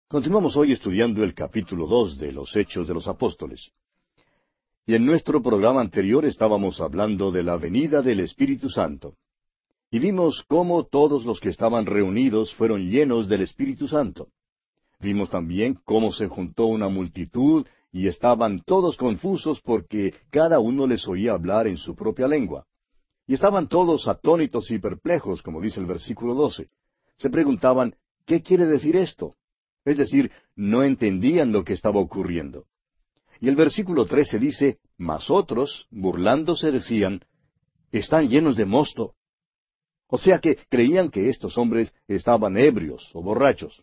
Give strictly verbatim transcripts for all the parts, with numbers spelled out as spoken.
Continuamos hoy estudiando el capítulo dos de los Hechos de los Apóstoles. Y en nuestro programa anterior estábamos hablando de la venida del Espíritu Santo. Y vimos cómo todos los que estaban reunidos fueron llenos del Espíritu Santo. Vimos también cómo se juntó una multitud y estaban todos confusos porque cada uno les oía hablar en su propia lengua. Y estaban todos atónitos y perplejos, como dice el versículo doce. Se preguntaban, ¿qué quiere decir esto? Es decir, no entendían lo que estaba ocurriendo. Y el versículo trece dice, mas otros, burlándose, decían, están llenos de mosto. O sea que creían que estos hombres estaban ebrios o borrachos.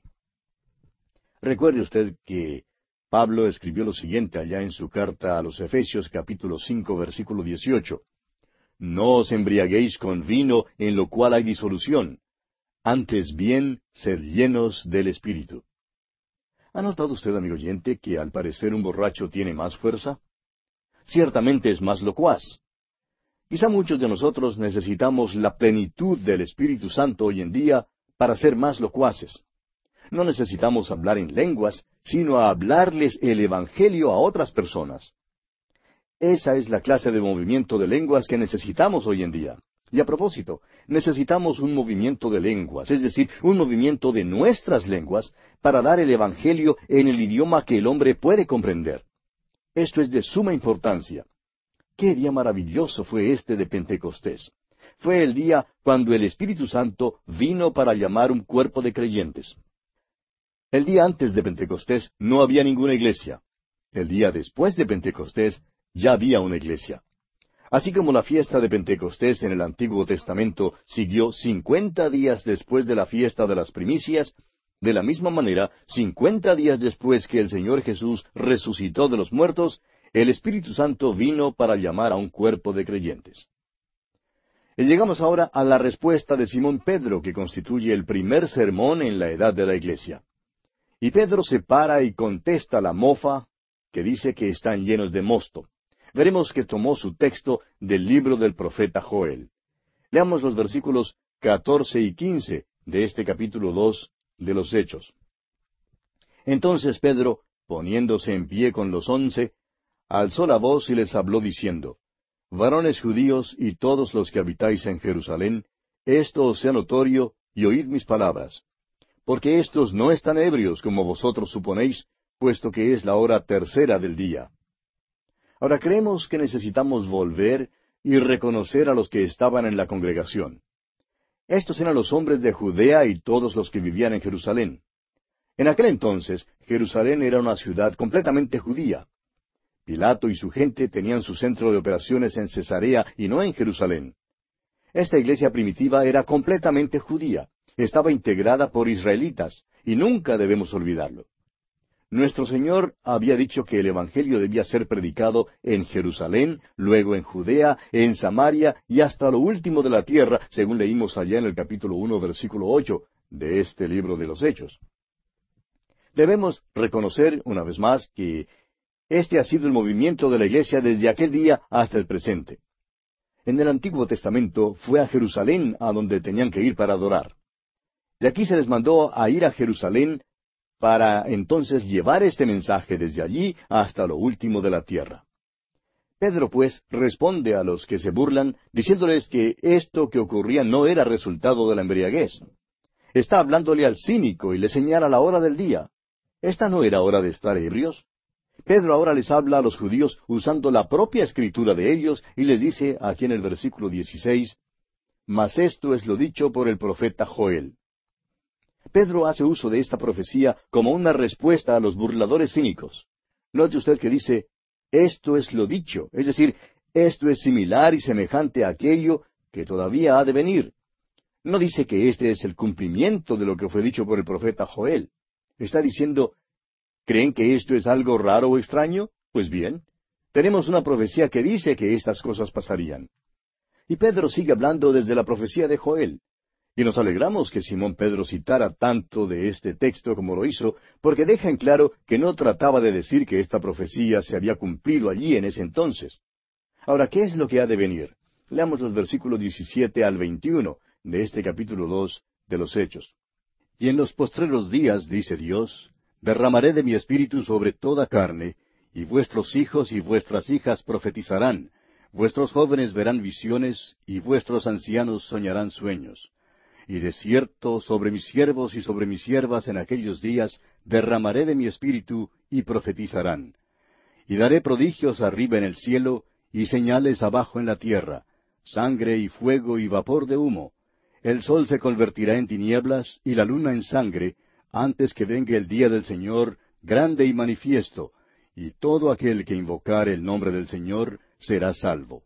Recuerde usted que Pablo escribió lo siguiente allá en su carta a los Efesios capítulo cinco versículo dieciocho. No os embriaguéis con vino en lo cual hay disolución, antes bien sed llenos del Espíritu. ¿Ha notado usted, amigo oyente, que al parecer un borracho tiene más fuerza? Ciertamente es más locuaz. Quizá muchos de nosotros necesitamos la plenitud del Espíritu Santo hoy en día para ser más locuaces. No necesitamos hablar en lenguas, sino a hablarles el Evangelio a otras personas. Esa es la clase de movimiento de lenguas que necesitamos hoy en día. Y a propósito, necesitamos un movimiento de lenguas, es decir, un movimiento de nuestras lenguas, para dar el Evangelio en el idioma que el hombre puede comprender. Esto es de suma importancia. ¡Qué día maravilloso fue este de Pentecostés! Fue el día cuando el Espíritu Santo vino para llamar un cuerpo de creyentes. El día antes de Pentecostés no había ninguna iglesia. El día después de Pentecostés ya había una iglesia. Así como la fiesta de Pentecostés en el Antiguo Testamento siguió cincuenta días después de la fiesta de las primicias, de la misma manera, cincuenta días después que el Señor Jesús resucitó de los muertos, el Espíritu Santo vino para llamar a un cuerpo de creyentes. Y llegamos ahora a la respuesta de Simón Pedro, que constituye el primer sermón en la edad de la iglesia. Y Pedro se para y contesta la mofa, que dice que están llenos de mosto. Veremos que tomó su texto del libro del profeta Joel. Leamos los versículos catorce y quince de este capítulo dos de los Hechos. Entonces Pedro, poniéndose en pie con los once, alzó la voz y les habló diciendo, Varones judíos y todos los que habitáis en Jerusalén, esto os sea notorio, y oíd mis palabras. Porque éstos no están ebrios como vosotros suponéis, puesto que es la hora tercera del día. Ahora creemos que necesitamos volver y reconocer a los que estaban en la congregación. Estos eran los hombres de Judea y todos los que vivían en Jerusalén. En aquel entonces, Jerusalén era una ciudad completamente judía. Pilato y su gente tenían su centro de operaciones en Cesarea y no en Jerusalén. Esta iglesia primitiva era completamente judía, estaba integrada por israelitas, y nunca debemos olvidarlo. Nuestro Señor había dicho que el Evangelio debía ser predicado en Jerusalén, luego en Judea, en Samaria y hasta lo último de la tierra, según leímos allá en el capítulo uno, versículo ocho de este libro de los Hechos. Debemos reconocer, una vez más, que este ha sido el movimiento de la Iglesia desde aquel día hasta el presente. En el Antiguo Testamento fue a Jerusalén a donde tenían que ir para adorar. De aquí se les mandó a ir a Jerusalén para entonces llevar este mensaje desde allí hasta lo último de la tierra. Pedro, pues, responde a los que se burlan, diciéndoles que esto que ocurría no era resultado de la embriaguez. Está hablándole al cínico y le señala la hora del día. ¿Esta no era hora de estar ebrios? Pedro ahora les habla a los judíos usando la propia escritura de ellos y les dice aquí en el versículo dieciséis, Mas esto es lo dicho por el profeta Joel. Pedro hace uso de esta profecía como una respuesta a los burladores cínicos. Note usted que dice, esto es lo dicho, es decir, esto es similar y semejante a aquello que todavía ha de venir. No dice que este es el cumplimiento de lo que fue dicho por el profeta Joel. Está diciendo, ¿creen que esto es algo raro o extraño? Pues bien, tenemos una profecía que dice que estas cosas pasarían. Y Pedro sigue hablando desde la profecía de Joel. Y nos alegramos que Simón Pedro citara tanto de este texto como lo hizo, porque deja en claro que no trataba de decir que esta profecía se había cumplido allí en ese entonces. Ahora, ¿qué es lo que ha de venir? Leamos los versículos diecisiete al veintiuno de este capítulo dos de los Hechos. Y en los postreros días, dice Dios, derramaré de mi espíritu sobre toda carne, y vuestros hijos y vuestras hijas profetizarán, vuestros jóvenes verán visiones, y vuestros ancianos soñarán sueños. Y de cierto sobre mis siervos y sobre mis siervas en aquellos días derramaré de mi espíritu, y profetizarán. Y daré prodigios arriba en el cielo, y señales abajo en la tierra, sangre y fuego y vapor de humo. El sol se convertirá en tinieblas, y la luna en sangre, antes que venga el día del Señor, grande y manifiesto, y todo aquel que invocare el nombre del Señor será salvo.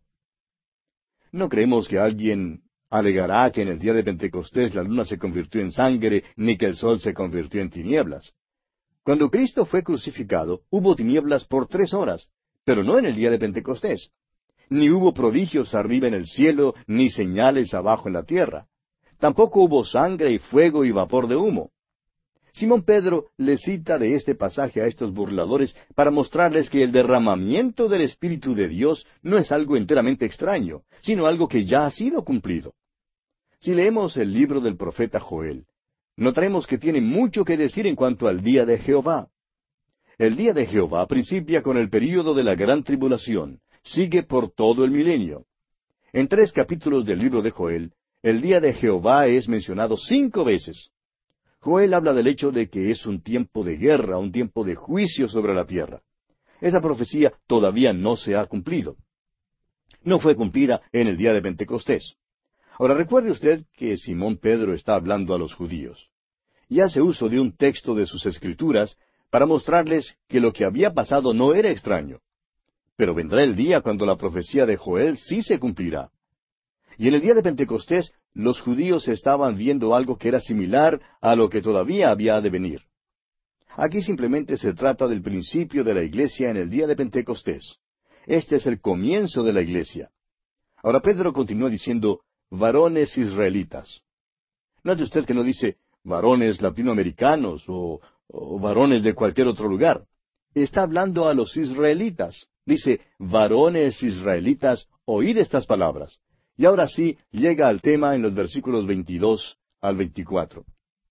No creemos que alguien alegará que en el día de Pentecostés la luna se convirtió en sangre, ni que el sol se convirtió en tinieblas. Cuando Cristo fue crucificado, hubo tinieblas por tres horas, pero no en el día de Pentecostés. Ni hubo prodigios arriba en el cielo, ni señales abajo en la tierra. Tampoco hubo sangre y fuego y vapor de humo. Simón Pedro le cita de este pasaje a estos burladores para mostrarles que el derramamiento del Espíritu de Dios no es algo enteramente extraño, sino algo que ya ha sido cumplido. Si leemos el libro del profeta Joel, notaremos que tiene mucho que decir en cuanto al día de Jehová. El día de Jehová principia con el período de la gran tribulación, sigue por todo el milenio. En tres capítulos del libro de Joel, el día de Jehová es mencionado cinco veces. Joel habla del hecho de que es un tiempo de guerra, un tiempo de juicio sobre la tierra. Esa profecía todavía no se ha cumplido. No fue cumplida en el día de Pentecostés. Ahora recuerde usted que Simón Pedro está hablando a los judíos. Y hace uso de un texto de sus Escrituras para mostrarles que lo que había pasado no era extraño. Pero vendrá el día cuando la profecía de Joel sí se cumplirá. Y en el día de Pentecostés, los judíos estaban viendo algo que era similar a lo que todavía había de venir. Aquí simplemente se trata del principio de la iglesia en el día de Pentecostés. Este es el comienzo de la iglesia. Ahora Pedro continúa diciendo, varones israelitas. Note usted que no dice varones latinoamericanos o, o varones de cualquier otro lugar. Está hablando a los israelitas. Dice, varones israelitas, oíd estas palabras. Y ahora sí llega al tema en los versículos veintidós al veinticuatro.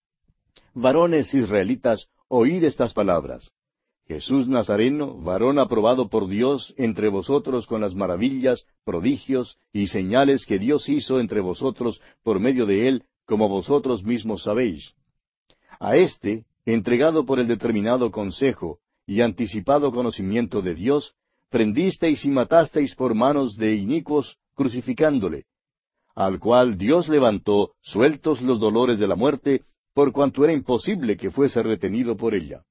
Varones israelitas, oíd estas palabras. Jesús Nazareno, varón aprobado por Dios entre vosotros con las maravillas, prodigios y señales que Dios hizo entre vosotros por medio de él, como vosotros mismos sabéis. A éste, entregado por el determinado consejo y anticipado conocimiento de Dios, prendisteis y matasteis por manos de inicuos, crucificándole, al cual Dios levantó, sueltos los dolores de la muerte, por cuanto era imposible que fuese retenido por ella.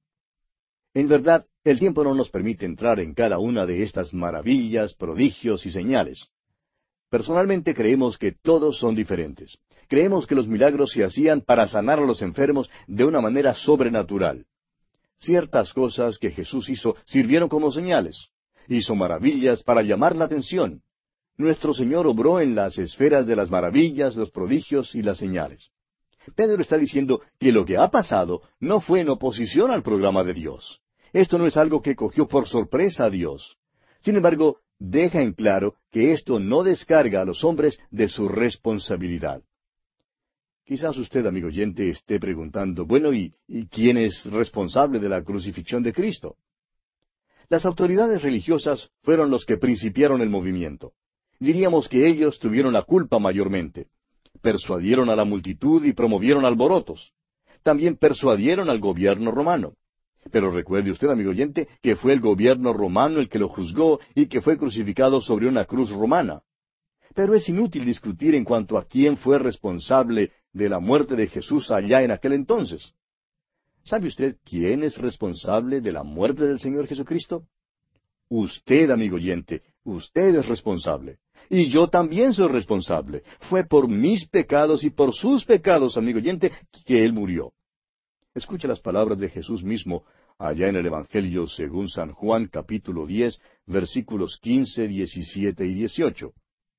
En verdad, el tiempo no nos permite entrar en cada una de estas maravillas, prodigios y señales. Personalmente creemos que todos son diferentes. Creemos que los milagros se hacían para sanar a los enfermos de una manera sobrenatural. Ciertas cosas que Jesús hizo sirvieron como señales. Hizo maravillas para llamar la atención. Nuestro Señor obró en las esferas de las maravillas, los prodigios y las señales. Pedro está diciendo que lo que ha pasado no fue en oposición al programa de Dios. Esto no es algo que cogió por sorpresa a Dios. Sin embargo, deja en claro que esto no descarga a los hombres de su responsabilidad. Quizás usted, amigo oyente, esté preguntando, bueno, ¿y, y quién es responsable de la crucifixión de Cristo? Las autoridades religiosas fueron los que principiaron el movimiento. Diríamos que ellos tuvieron la culpa mayormente. Persuadieron a la multitud y promovieron alborotos. También persuadieron al gobierno romano. Pero recuerde usted, amigo oyente, que fue el gobierno romano el que lo juzgó y que fue crucificado sobre una cruz romana. Pero es inútil discutir en cuanto a quién fue responsable de la muerte de Jesús allá en aquel entonces. ¿Sabe usted quién es responsable de la muerte del Señor Jesucristo? Usted, amigo oyente, usted es responsable. Y yo también soy responsable. Fue por mis pecados y por sus pecados, amigo oyente, que Él murió. Escucha las palabras de Jesús mismo allá en el Evangelio según San Juan, capítulo diez, versículos quince, diecisiete y dieciocho.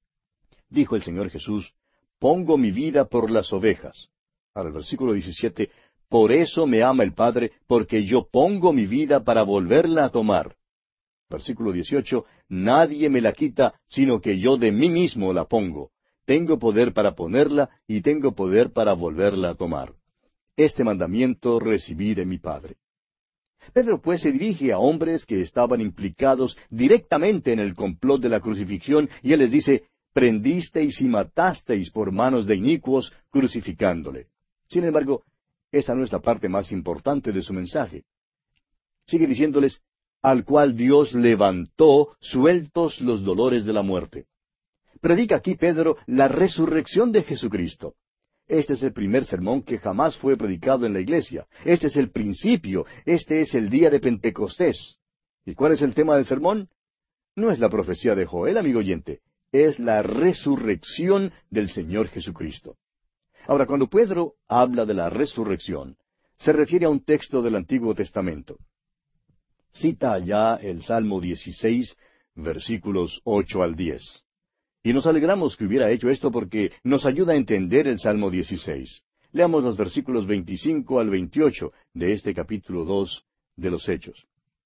Dijo el Señor Jesús, pongo mi vida por las ovejas. Ahora el versículo diecisiete, por eso me ama el Padre, porque yo pongo mi vida para volverla a tomar. Versículo dieciocho, nadie me la quita, sino que yo de mí mismo la pongo. Tengo poder para ponerla y tengo poder para volverla a tomar. Este mandamiento recibí de mi Padre. Pedro pues se dirige a hombres que estaban implicados directamente en el complot de la crucifixión, y él les dice, prendisteis y matasteis por manos de inicuos, crucificándole. Sin embargo, esta no es la parte más importante de su mensaje. Sigue diciéndoles, al cual Dios levantó, sueltos los dolores de la muerte. Predica aquí Pedro la resurrección de Jesucristo. Este es el primer sermón que jamás fue predicado en la iglesia. Este es el principio. Este es el día de Pentecostés. ¿Y cuál es el tema del sermón? No es la profecía de Joel, amigo oyente. Es la resurrección del Señor Jesucristo. Ahora, cuando Pedro habla de la resurrección, se refiere a un texto del Antiguo Testamento. Cita allá el Salmo dieciséis, versículos ocho al diez. Y nos alegramos que hubiera hecho esto porque nos ayuda a entender el Salmo dieciséis. Leamos los versículos veinticinco al veintiocho de este capítulo dos de los Hechos.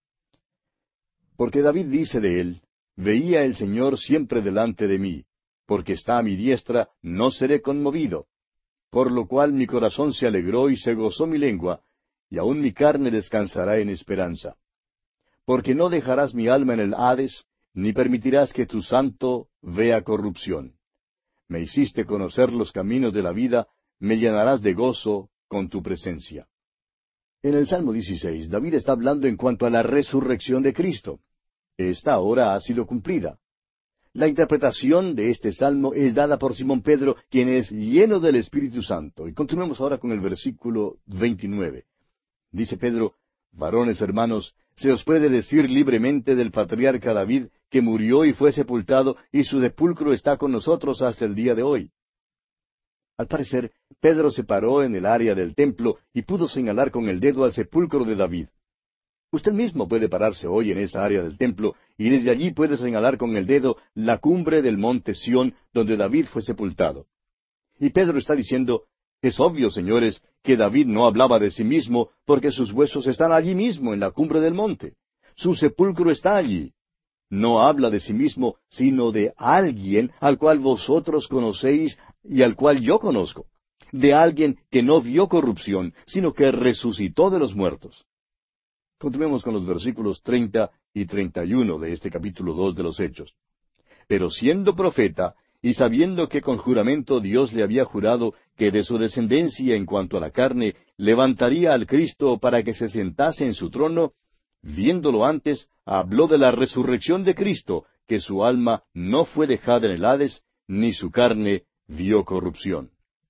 Porque David dice de él, veía el Señor siempre delante de mí, porque está a mi diestra, no seré conmovido. Por lo cual mi corazón se alegró y se gozó mi lengua, y aun mi carne descansará en esperanza. Porque no dejarás mi alma en el Hades, ni permitirás que tu santo vea corrupción. Me hiciste conocer los caminos de la vida, me llenarás de gozo con tu presencia. En el Salmo dieciséis, David está hablando en cuanto a la resurrección de Cristo. Esta ahora ha sido cumplida. La interpretación de este salmo es dada por Simón Pedro, quien es lleno del Espíritu Santo. Y continuemos ahora con el versículo veintinueve. Dice Pedro, varones hermanos, se os puede decir libremente del patriarca David, que murió y fue sepultado, y su sepulcro está con nosotros hasta el día de hoy. Al parecer, Pedro se paró en el área del templo y pudo señalar con el dedo al sepulcro de David. Usted mismo puede pararse hoy en esa área del templo y desde allí puede señalar con el dedo la cumbre del monte Sión donde David fue sepultado. Y Pedro está diciendo, es obvio, señores, que David no hablaba de sí mismo porque sus huesos están allí mismo en la cumbre del monte. Su sepulcro está allí. No habla de sí mismo, sino de alguien al cual vosotros conocéis y al cual yo conozco. De alguien que no vio corrupción, sino que resucitó de los muertos. Continuemos con los versículos treinta y treinta y uno de este capítulo dos de los Hechos. Pero siendo profeta, y sabiendo que con juramento Dios le había jurado que de su descendencia en cuanto a la carne levantaría al Cristo para que se sentase en su trono, viéndolo antes, habló de la resurrección de Cristo, que su alma no fue dejada en el Hades, ni su carne vio corrupción.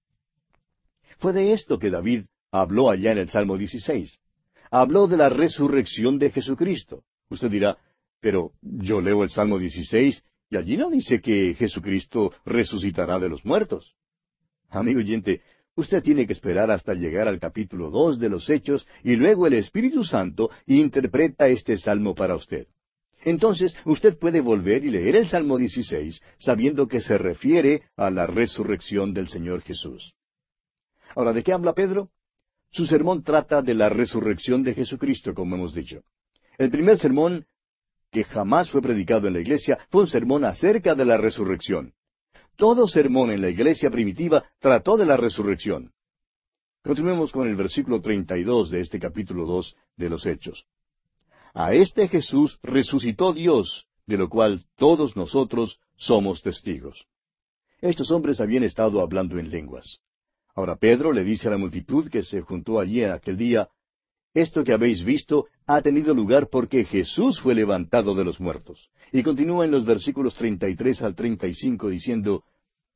Fue de esto que David habló allá en el Salmo dieciséis. Habló de la resurrección de Jesucristo. Usted dirá, pero yo leo el Salmo dieciséis y allí no dice que Jesucristo resucitará de los muertos. Amigo oyente, usted tiene que esperar hasta llegar al capítulo dos de los Hechos y luego el Espíritu Santo interpreta este Salmo para usted. Entonces usted puede volver y leer el Salmo dieciséis sabiendo que se refiere a la resurrección del Señor Jesús. Ahora, ¿de qué habla Pedro? Su sermón trata de la resurrección de Jesucristo, como hemos dicho. El primer sermón que jamás fue predicado en la iglesia fue un sermón acerca de la resurrección. Todo sermón en la iglesia primitiva trató de la resurrección. Continuemos con el versículo treinta y dos de este capítulo dos de los Hechos. A este Jesús resucitó Dios, de lo cual todos nosotros somos testigos. Estos hombres habían estado hablando en lenguas. Ahora Pedro le dice a la multitud que se juntó allí en aquel día, esto que habéis visto ha tenido lugar porque Jesús fue levantado de los muertos. Y continúa en los versículos treinta y tres al treinta y cinco diciendo,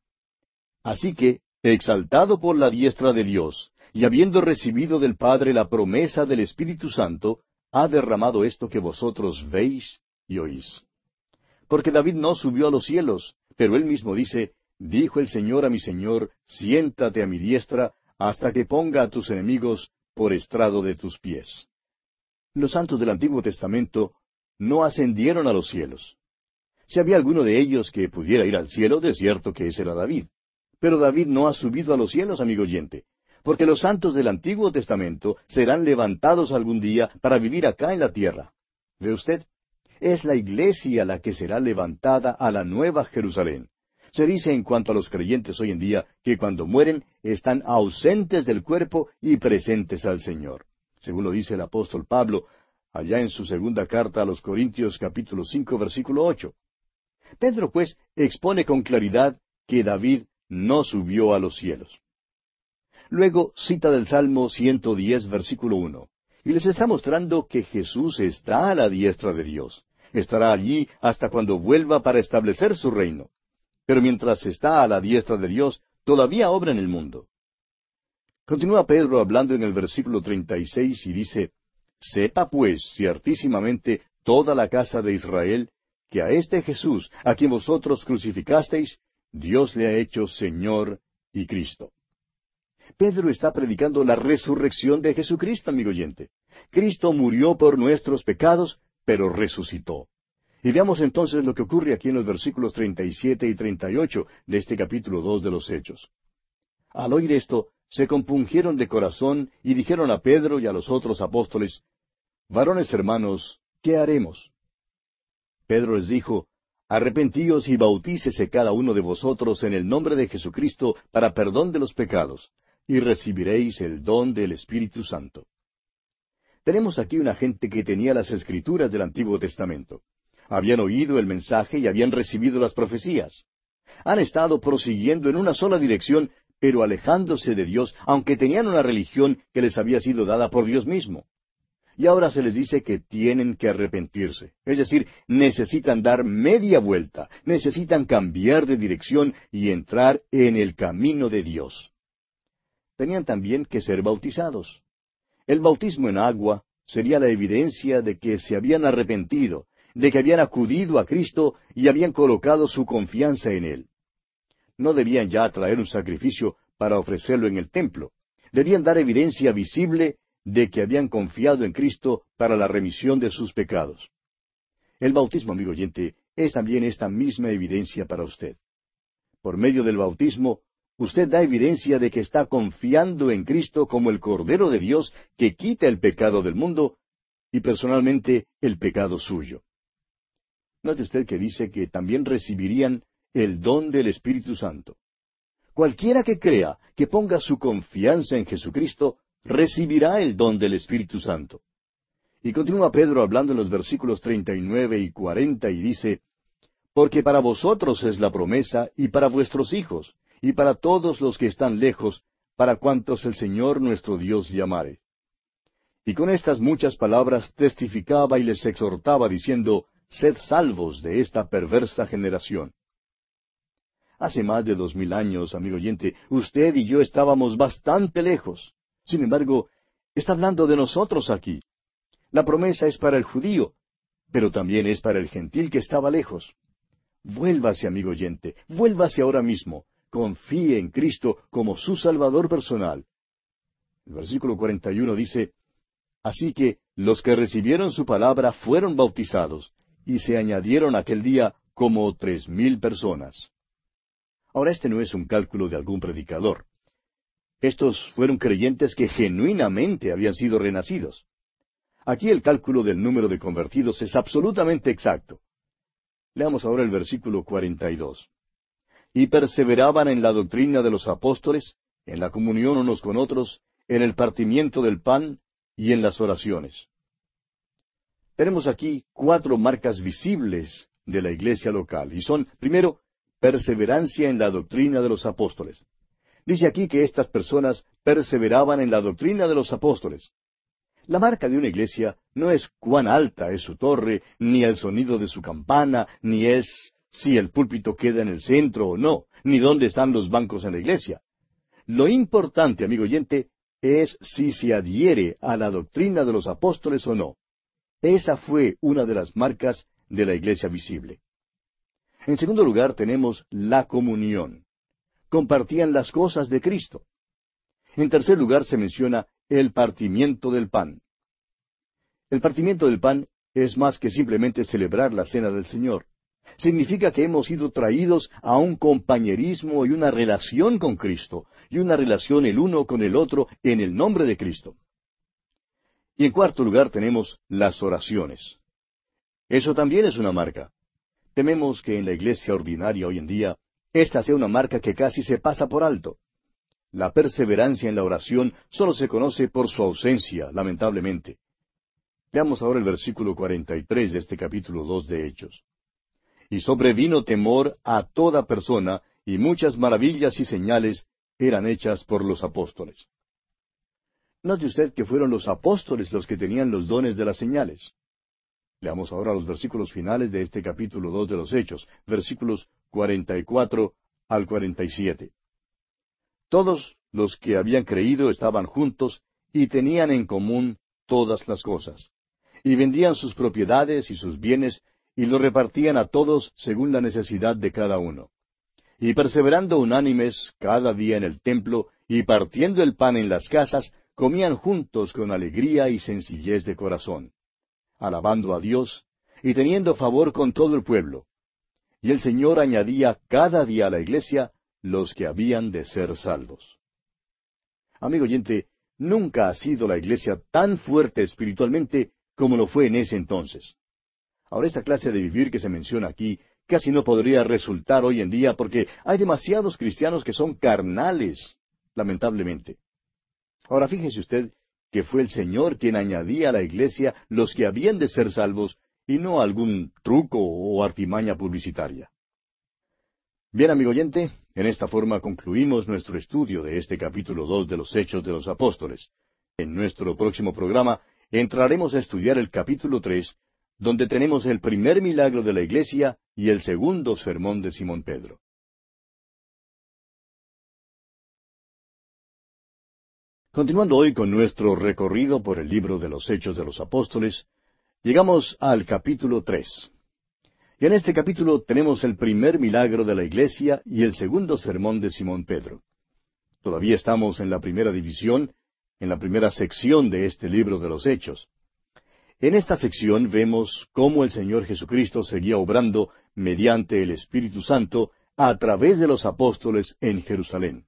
así que, exaltado por la diestra de Dios, y habiendo recibido del Padre la promesa del Espíritu Santo, ha derramado esto que vosotros veis y oís. Porque David no subió a los cielos, pero él mismo dice, dijo el Señor a mi Señor, siéntate a mi diestra, hasta que ponga a tus enemigos por estrado de tus pies. Los santos del Antiguo Testamento no ascendieron a los cielos. Si había alguno de ellos que pudiera ir al cielo, de cierto que ese era David. Pero David no ha subido a los cielos, amigo oyente, porque los santos del Antiguo Testamento serán levantados algún día para vivir acá en la tierra. ¿Ve usted? Es la iglesia la que será levantada a la nueva Jerusalén. Se dice en cuanto a los creyentes hoy en día que cuando mueren están ausentes del cuerpo y presentes al Señor. Según lo dice el apóstol Pablo, allá en su segunda carta a los Corintios capítulo cinco versículo ocho. Pedro, pues, expone con claridad que David no subió a los cielos. Luego cita del Salmo ciento diez versículo uno, y les está mostrando que Jesús está a la diestra de Dios. Estará allí hasta cuando vuelva para establecer su reino. Pero mientras está a la diestra de Dios, todavía obra en el mundo. Continúa Pedro hablando en el versículo treinta y seis y dice, «Sepa pues ciertísimamente toda la casa de Israel, que a este Jesús, a quien vosotros crucificasteis, Dios le ha hecho Señor y Cristo». Pedro está predicando la resurrección de Jesucristo, amigo oyente. Cristo murió por nuestros pecados, pero resucitó. Y veamos entonces lo que ocurre aquí en los versículos treinta y siete y treinta y ocho de este capítulo dos de los Hechos. Al oír esto, se compungieron de corazón y dijeron a Pedro y a los otros apóstoles, «Varones hermanos, ¿qué haremos?» Pedro les dijo, «Arrepentíos y bautícese cada uno de vosotros en el nombre de Jesucristo para perdón de los pecados, y recibiréis el don del Espíritu Santo». Tenemos aquí una gente que tenía las Escrituras del Antiguo Testamento. Habían oído el mensaje y habían recibido las profecías. Han estado prosiguiendo en una sola dirección, pero alejándose de Dios, aunque tenían una religión que les había sido dada por Dios mismo. Y ahora se les dice que tienen que arrepentirse. Es decir, necesitan dar media vuelta, necesitan cambiar de dirección y entrar en el camino de Dios. Tenían también que ser bautizados. El bautismo en agua sería la evidencia de que se habían arrepentido, de que habían acudido a Cristo y habían colocado su confianza en Él. No debían ya traer un sacrificio para ofrecerlo en el templo. Debían dar evidencia visible de que habían confiado en Cristo para la remisión de sus pecados. El bautismo, amigo oyente, es también esta misma evidencia para usted. Por medio del bautismo, usted da evidencia de que está confiando en Cristo como el Cordero de Dios que quita el pecado del mundo y personalmente el pecado suyo. Note usted que dice que también recibirían el don del Espíritu Santo. Cualquiera que crea, que ponga su confianza en Jesucristo, recibirá el don del Espíritu Santo. Y continúa Pedro hablando en los versículos treinta y nueve y cuarenta y dice, «Porque para vosotros es la promesa, y para vuestros hijos, y para todos los que están lejos, para cuantos el Señor nuestro Dios llamare». Y con estas muchas palabras testificaba y les exhortaba diciendo, «Sed salvos de esta perversa generación». Hace más de dos mil años, amigo oyente, usted y yo estábamos bastante lejos. Sin embargo, está hablando de nosotros aquí. La promesa es para el judío, pero también es para el gentil que estaba lejos. Vuélvase, amigo oyente, vuélvase ahora mismo. Confíe en Cristo como su Salvador personal. El versículo cuarenta y uno dice, «Así que los que recibieron su palabra fueron bautizados, y se añadieron aquel día como tres mil personas». Ahora, este no es un cálculo de algún predicador. Estos fueron creyentes que genuinamente habían sido renacidos. Aquí el cálculo del número de convertidos es absolutamente exacto. Leamos ahora el versículo cuarenta y dos. «Y perseveraban en la doctrina de los apóstoles, en la comunión unos con otros, en el partimiento del pan y en las oraciones». Tenemos aquí cuatro marcas visibles de la iglesia local, y son, primero, perseverancia en la doctrina de los apóstoles. Dice aquí que estas personas perseveraban en la doctrina de los apóstoles. La marca de una iglesia no es cuán alta es su torre, ni el sonido de su campana, ni es si el púlpito queda en el centro o no, ni dónde están los bancos en la iglesia. Lo importante, amigo oyente, es si se adhiere a la doctrina de los apóstoles o no. Esa fue una de las marcas de la iglesia visible. En segundo lugar, tenemos la comunión. Compartían las cosas de Cristo. En tercer lugar, se menciona el partimiento del pan. El partimiento del pan es más que simplemente celebrar la cena del Señor. Significa que hemos sido traídos a un compañerismo y una relación con Cristo, y una relación el uno con el otro en el nombre de Cristo. Y en cuarto lugar tenemos las oraciones. Eso también es una marca. Tememos que en la iglesia ordinaria hoy en día, esta sea una marca que casi se pasa por alto. La perseverancia en la oración solo se conoce por su ausencia, lamentablemente. Veamos ahora el versículo cuarenta y tres de este capítulo dos de Hechos. Y sobrevino temor a toda persona, y muchas maravillas y señales eran hechas por los apóstoles. Note usted que fueron los apóstoles los que tenían los dones de las señales. Leamos ahora los versículos finales de este capítulo dos de los Hechos, versículos cuarenta y cuatro al cuarenta y siete. Todos los que habían creído estaban juntos y tenían en común todas las cosas, y vendían sus propiedades y sus bienes y los repartían a todos según la necesidad de cada uno. Y perseverando unánimes cada día en el templo y partiendo el pan en las casas, comían juntos con alegría y sencillez de corazón, alabando a Dios y teniendo favor con todo el pueblo. Y el Señor añadía cada día a la iglesia los que habían de ser salvos. Amigo oyente, nunca ha sido la iglesia tan fuerte espiritualmente como lo fue en ese entonces. Ahora, esta clase de vivir que se menciona aquí casi no podría resultar hoy en día porque hay demasiados cristianos que son carnales, lamentablemente. Ahora, fíjese usted que fue el Señor quien añadía a la iglesia los que habían de ser salvos y no algún truco o artimaña publicitaria. Bien, amigo oyente, en esta forma concluimos nuestro estudio de este capítulo dos de los Hechos de los Apóstoles. En nuestro próximo programa entraremos a estudiar el capítulo tres, donde tenemos el primer milagro de la iglesia y el segundo sermón de Simón Pedro. Continuando hoy con nuestro recorrido por el libro de los Hechos de los Apóstoles, llegamos al capítulo tres. Y en este capítulo tenemos el primer milagro de la iglesia y el segundo sermón de Simón Pedro. Todavía estamos en la primera división, en la primera sección de este libro de los Hechos. En esta sección vemos cómo el Señor Jesucristo seguía obrando mediante el Espíritu Santo a través de los apóstoles en Jerusalén.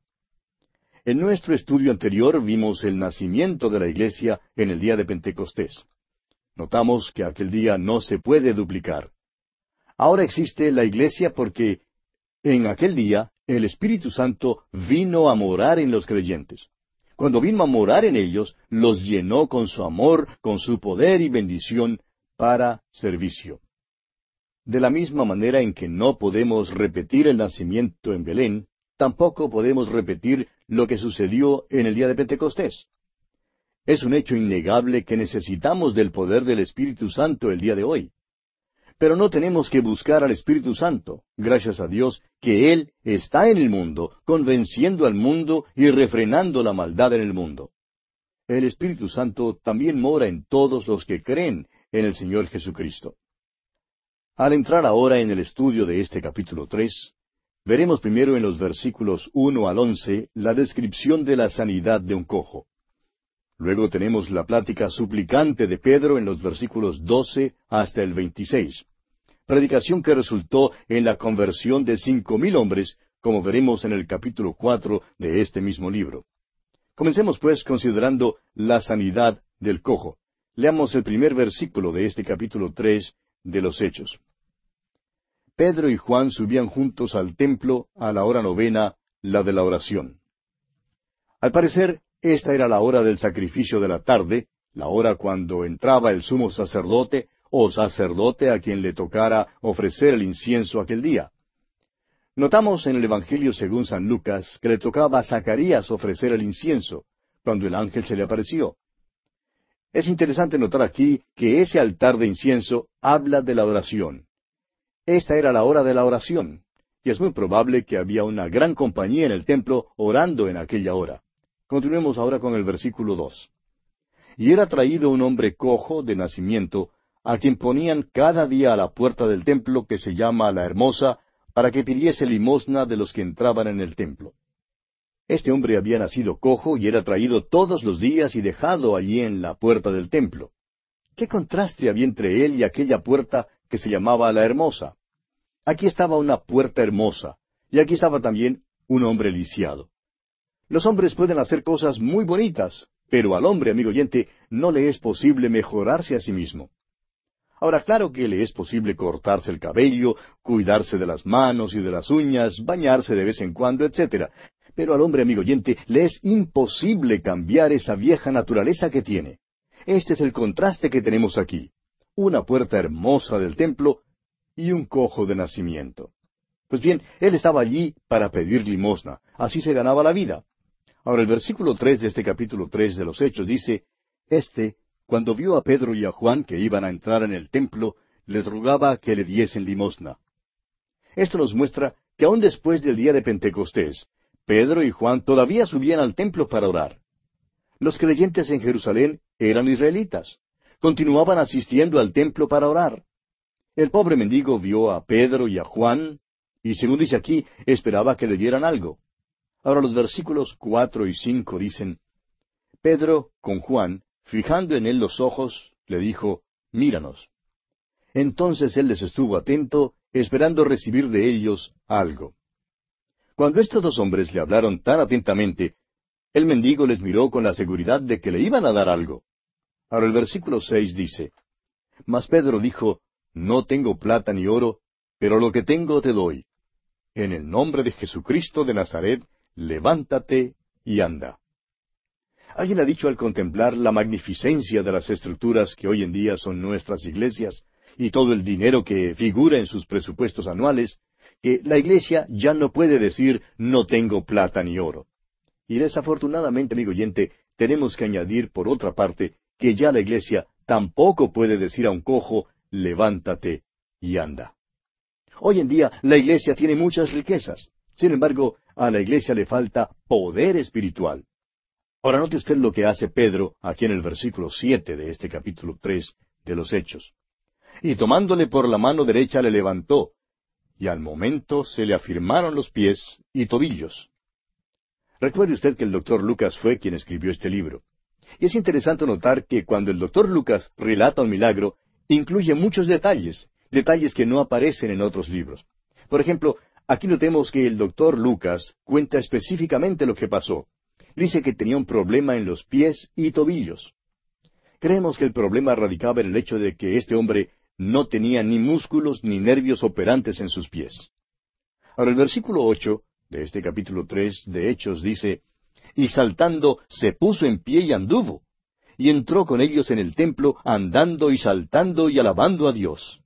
En nuestro estudio anterior vimos el nacimiento de la iglesia en el día de Pentecostés. Notamos que aquel día no se puede duplicar. Ahora existe la iglesia porque en aquel día el Espíritu Santo vino a morar en los creyentes. Cuando vino a morar en ellos, los llenó con su amor, con su poder y bendición para servicio. De la misma manera en que no podemos repetir el nacimiento en Belén, tampoco podemos repetir lo que sucedió en el día de Pentecostés. Es un hecho innegable que necesitamos del poder del Espíritu Santo el día de hoy. Pero no tenemos que buscar al Espíritu Santo, gracias a Dios, que Él está en el mundo, convenciendo al mundo y refrenando la maldad en el mundo. El Espíritu Santo también mora en todos los que creen en el Señor Jesucristo. Al entrar ahora en el estudio de este capítulo tres, veremos primero en los versículos uno al once la descripción de la sanidad de un cojo. Luego tenemos la plática suplicante de Pedro en los versículos doce hasta el veintiséis. Predicación que resultó en la conversión de cinco mil hombres, como veremos en el capítulo cuatro de este mismo libro. Comencemos pues considerando la sanidad del cojo. Leamos el primer versículo de este capítulo tres de los Hechos. Pedro y Juan subían juntos al templo a la hora novena, la de la oración. Al parecer, esta era la hora del sacrificio de la tarde, la hora cuando entraba el sumo sacerdote o sacerdote a quien le tocara ofrecer el incienso aquel día. Notamos en el Evangelio según San Lucas que le tocaba a Zacarías ofrecer el incienso, cuando el ángel se le apareció. Es interesante notar aquí que ese altar de incienso habla de la oración. Esta era la hora de la oración, y es muy probable que había una gran compañía en el templo orando en aquella hora. Continuemos ahora con el versículo dos. Y era traído un hombre cojo de nacimiento, a quien ponían cada día a la puerta del templo que se llama La Hermosa, para que pidiese limosna de los que entraban en el templo. Este hombre había nacido cojo y era traído todos los días y dejado allí en la puerta del templo. ¿Qué contraste había entre él y aquella puerta que se llamaba La Hermosa? Aquí estaba una puerta hermosa, y aquí estaba también un hombre lisiado. Los hombres pueden hacer cosas muy bonitas, pero al hombre, amigo oyente, no le es posible mejorarse a sí mismo. Ahora, claro que le es posible cortarse el cabello, cuidarse de las manos y de las uñas, bañarse de vez en cuando, etcétera. Pero al hombre, amigo oyente, le es imposible cambiar esa vieja naturaleza que tiene. Este es el contraste que tenemos aquí. Una puerta hermosa del templo y un cojo de nacimiento. Pues bien, él estaba allí para pedir limosna. Así se ganaba la vida. Ahora el versículo tres de este capítulo tres de los Hechos dice, Este, cuando vio a Pedro y a Juan que iban a entrar en el templo, les rogaba que le diesen limosna. Esto nos muestra que aun después del día de Pentecostés, Pedro y Juan todavía subían al templo para orar. Los creyentes en Jerusalén eran israelitas. Continuaban asistiendo al templo para orar. El pobre mendigo vio a Pedro y a Juan, y según dice aquí, esperaba que le dieran algo. Ahora los versículos cuatro y cinco dicen, Pedro, con Juan, fijando en él los ojos, le dijo, Míranos. Entonces él les estuvo atento, esperando recibir de ellos algo. Cuando estos dos hombres le hablaron tan atentamente, el mendigo les miró con la seguridad de que le iban a dar algo. Ahora el versículo seis dice, Mas Pedro dijo, No tengo plata ni oro, pero lo que tengo te doy. En el nombre de Jesucristo de Nazaret, levántate y anda. Alguien ha dicho al contemplar la magnificencia de las estructuras que hoy en día son nuestras iglesias, y todo el dinero que figura en sus presupuestos anuales, que la iglesia ya no puede decir, no tengo plata ni oro. Y desafortunadamente, amigo oyente, tenemos que añadir por otra parte, que ya la iglesia tampoco puede decir a un cojo, levántate y anda. Hoy en día la iglesia tiene muchas riquezas. Sin embargo, a la iglesia le falta poder espiritual. Ahora note usted lo que hace Pedro aquí en el versículo siete de este capítulo tres de los Hechos. Y tomándole por la mano derecha le levantó, y al momento se le afirmaron los pies y tobillos. Recuerde usted que el doctor Lucas fue quien escribió este libro. Y es interesante notar que cuando el doctor Lucas relata un milagro, incluye muchos detalles, detalles que no aparecen en otros libros. Por ejemplo, aquí notemos que el doctor Lucas cuenta específicamente lo que pasó. Dice que tenía un problema en los pies y tobillos. Creemos que el problema radicaba en el hecho de que este hombre no tenía ni músculos ni nervios operantes en sus pies. Ahora el versículo ocho de este capítulo tres de Hechos dice, Y saltando se puso en pie y anduvo, y entró con ellos en el templo, andando y saltando y alabando a Dios.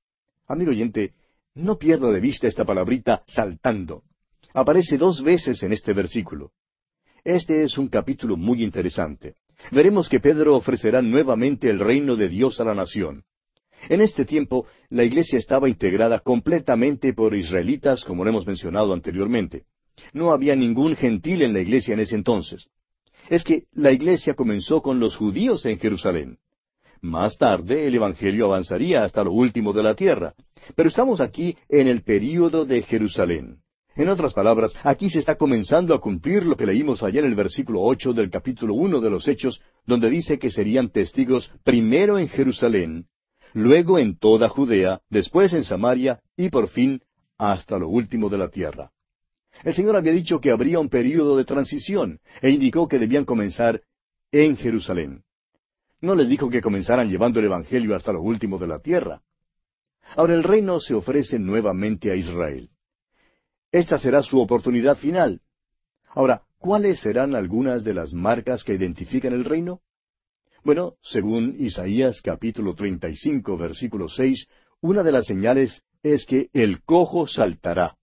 Amigo oyente, no pierda de vista esta palabrita saltando. Aparece dos veces en este versículo. Este es un capítulo muy interesante. Veremos que Pedro ofrecerá nuevamente el reino de Dios a la nación. En este tiempo, la iglesia estaba integrada completamente por israelitas, como lo hemos mencionado anteriormente. No había ningún gentil en la iglesia en ese entonces. Es que la iglesia comenzó con los judíos en Jerusalén. Más tarde, el evangelio avanzaría hasta lo último de la tierra. Pero estamos aquí en el período de Jerusalén. En otras palabras, aquí se está comenzando a cumplir lo que leímos allá en el versículo ocho del capítulo uno de los Hechos, donde dice que serían testigos primero en Jerusalén, luego en toda Judea, después en Samaria y por fin hasta lo último de la tierra. El Señor había dicho que habría un período de transición e indicó que debían comenzar en Jerusalén. No les dijo que comenzaran llevando el Evangelio hasta lo último de la tierra. Ahora el reino se ofrece nuevamente a Israel. Esta será su oportunidad final. Ahora, ¿cuáles serán algunas de las marcas que identifican el reino? Bueno, según Isaías capítulo treinta y cinco, versículo seis, una de las señales es que el cojo saltará.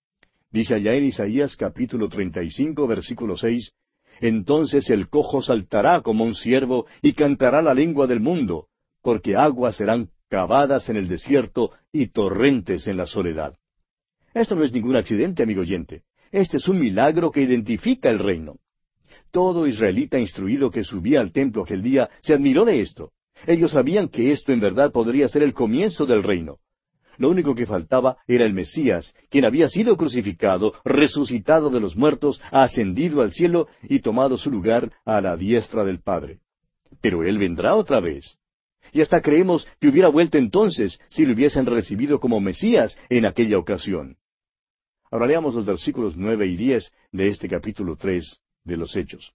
Dice allá en Isaías capítulo treinta y cinco, versículo seis, Entonces el cojo saltará como un ciervo y cantará la lengua del mundo, porque aguas serán cavadas en el desierto y torrentes en la soledad. Esto no es ningún accidente, amigo oyente. Este es un milagro que identifica el reino. Todo israelita instruido que subía al templo aquel día se admiró de esto. Ellos sabían que esto en verdad podría ser el comienzo del reino. Lo único que faltaba era el Mesías, quien había sido crucificado, resucitado de los muertos, ascendido al cielo y tomado su lugar a la diestra del Padre. Pero Él vendrá otra vez. Y hasta creemos que hubiera vuelto entonces si lo hubiesen recibido como Mesías en aquella ocasión. Ahora leamos los versículos nueve y diez de este capítulo tres de los Hechos.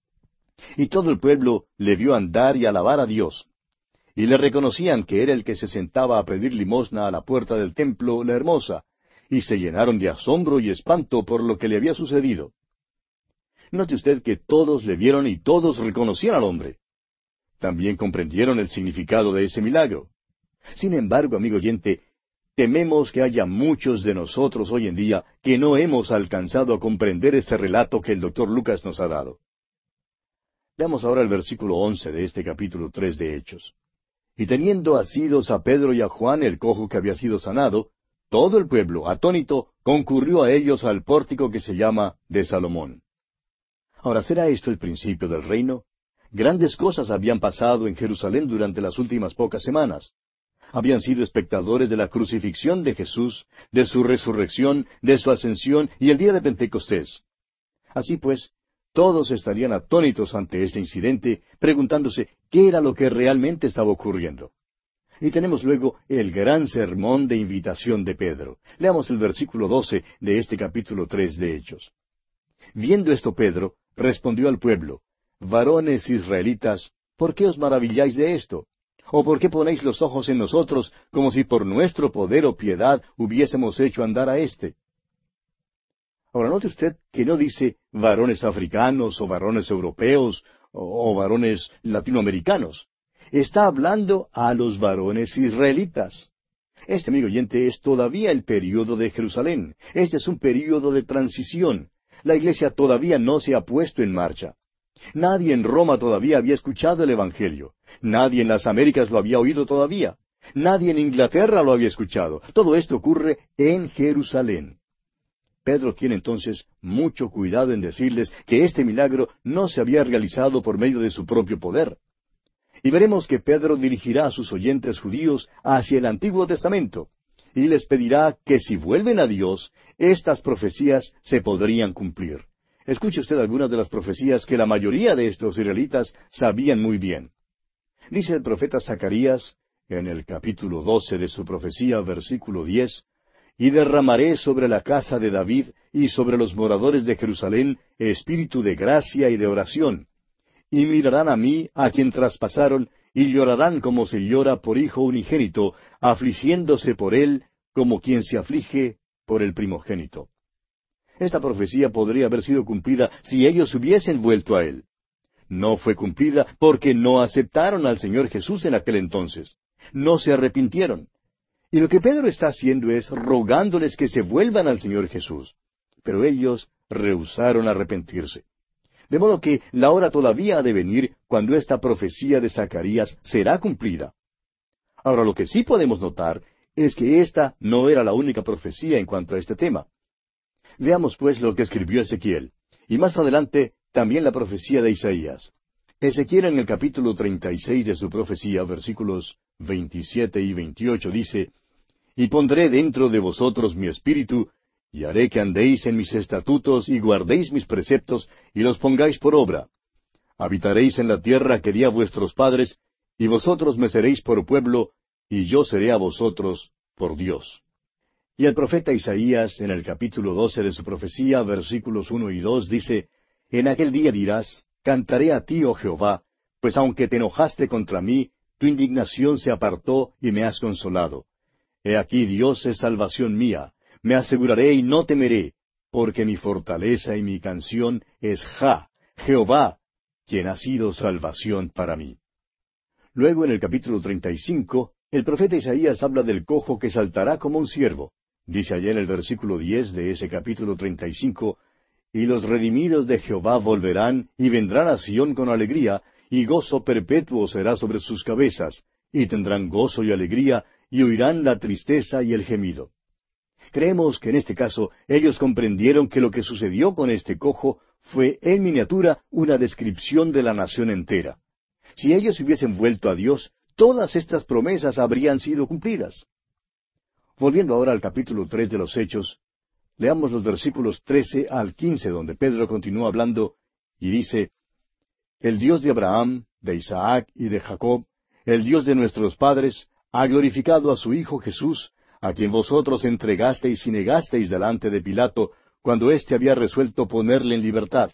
Y todo el pueblo le vio andar y alabar a Dios. Y le reconocían que era el que se sentaba a pedir limosna a la puerta del templo, la hermosa, y se llenaron de asombro y espanto por lo que le había sucedido. Note usted que todos le vieron y todos reconocían al hombre. también comprendieron el significado de ese milagro. Sin embargo, amigo oyente, tememos que haya muchos de nosotros hoy en día que no hemos alcanzado a comprender este relato que el doctor Lucas nos ha dado. Leamos ahora el versículo once de este capítulo tres de Hechos. Y teniendo asidos a Pedro y a Juan, el cojo que había sido sanado, todo el pueblo, atónito, concurrió a ellos al pórtico que se llama de Salomón. Ahora, ¿será esto el principio del reino? Grandes cosas habían pasado en Jerusalén durante las últimas pocas semanas. Habían sido espectadores de la crucifixión de Jesús, de su resurrección, de su ascensión y el día de Pentecostés. Así pues, todos estarían atónitos ante este incidente, preguntándose qué era lo que realmente estaba ocurriendo. Y tenemos luego el gran sermón de invitación de Pedro. Leamos el versículo doce de este capítulo tres de Hechos. Viendo esto Pedro, respondió al pueblo, Varones israelitas, ¿por qué os maravilláis de esto? ¿O por qué ponéis los ojos en nosotros, como si por nuestro poder o piedad hubiésemos hecho andar a éste? Ahora note usted que no dice varones africanos, o varones europeos, o, o varones latinoamericanos. Está hablando a los varones israelitas. Este, amigo oyente, es todavía el período de Jerusalén. Este es un período de transición. La iglesia todavía no se ha puesto en marcha. Nadie en Roma todavía había escuchado el Evangelio. Nadie en las Américas lo había oído todavía. Nadie en Inglaterra lo había escuchado. Todo esto ocurre en Jerusalén. Pedro tiene entonces mucho cuidado en decirles que este milagro no se había realizado por medio de su propio poder. Y veremos que Pedro dirigirá a sus oyentes judíos hacia el Antiguo Testamento, y les pedirá que si vuelven a Dios, estas profecías se podrían cumplir. Escuche usted algunas de las profecías que la mayoría de estos israelitas sabían muy bien. Dice el profeta Zacarías, en el capítulo doce de su profecía, versículo diez, Y derramaré sobre la casa de David y sobre los moradores de Jerusalén espíritu de gracia y de oración. Y mirarán a mí, a quien traspasaron, y llorarán como se llora por hijo unigénito, afligiéndose por él como quien se aflige por el primogénito. Esta profecía podría haber sido cumplida si ellos hubiesen vuelto a él. No fue cumplida porque no aceptaron al Señor Jesús en aquel entonces. No se arrepintieron. Y lo que Pedro está haciendo es rogándoles que se vuelvan al Señor Jesús. Pero ellos rehusaron arrepentirse. De modo que la hora todavía ha de venir cuando esta profecía de Zacarías será cumplida. Ahora, lo que sí podemos notar es que esta no era la única profecía en cuanto a este tema. Veamos pues lo que escribió Ezequiel. Y más adelante, también la profecía de Isaías. Ezequiel en el capítulo treinta y seis de su profecía, versículos veintisiete y veintiocho, dice, Y pondré dentro de vosotros mi espíritu, y haré que andéis en mis estatutos, y guardéis mis preceptos, y los pongáis por obra. Habitaréis en la tierra que di a vuestros padres, y vosotros me seréis por pueblo, y yo seré a vosotros por Dios. Y el profeta Isaías, en el capítulo doce de su profecía, versículos uno y dos, dice, En aquel día dirás, Cantaré a ti, oh Jehová, pues aunque te enojaste contra mí, tu indignación se apartó y me has consolado. He aquí Dios es salvación mía, me aseguraré y no temeré, porque mi fortaleza y mi canción es Ja, Jehová, quien ha sido salvación para mí. Luego en el capítulo treinta y cinco, el profeta Isaías habla del cojo que saltará como un ciervo. Dice allá en el versículo diez de ese capítulo treinta y cinco, Y los redimidos de Jehová volverán y vendrán a Sión con alegría, y gozo perpetuo será sobre sus cabezas, y tendrán gozo y alegría, y oirán la tristeza y el gemido. Creemos que en este caso ellos comprendieron que lo que sucedió con este cojo fue en miniatura una descripción de la nación entera. Si ellos hubiesen vuelto a Dios, todas estas promesas habrían sido cumplidas. Volviendo ahora al capítulo tres de los Hechos, leamos los versículos trece al quince, donde Pedro continúa hablando y dice, El Dios de Abraham, de Isaac y de Jacob, el Dios de nuestros padres, ha glorificado a su Hijo Jesús, a quien vosotros entregasteis y negasteis delante de Pilato, cuando éste había resuelto ponerle en libertad.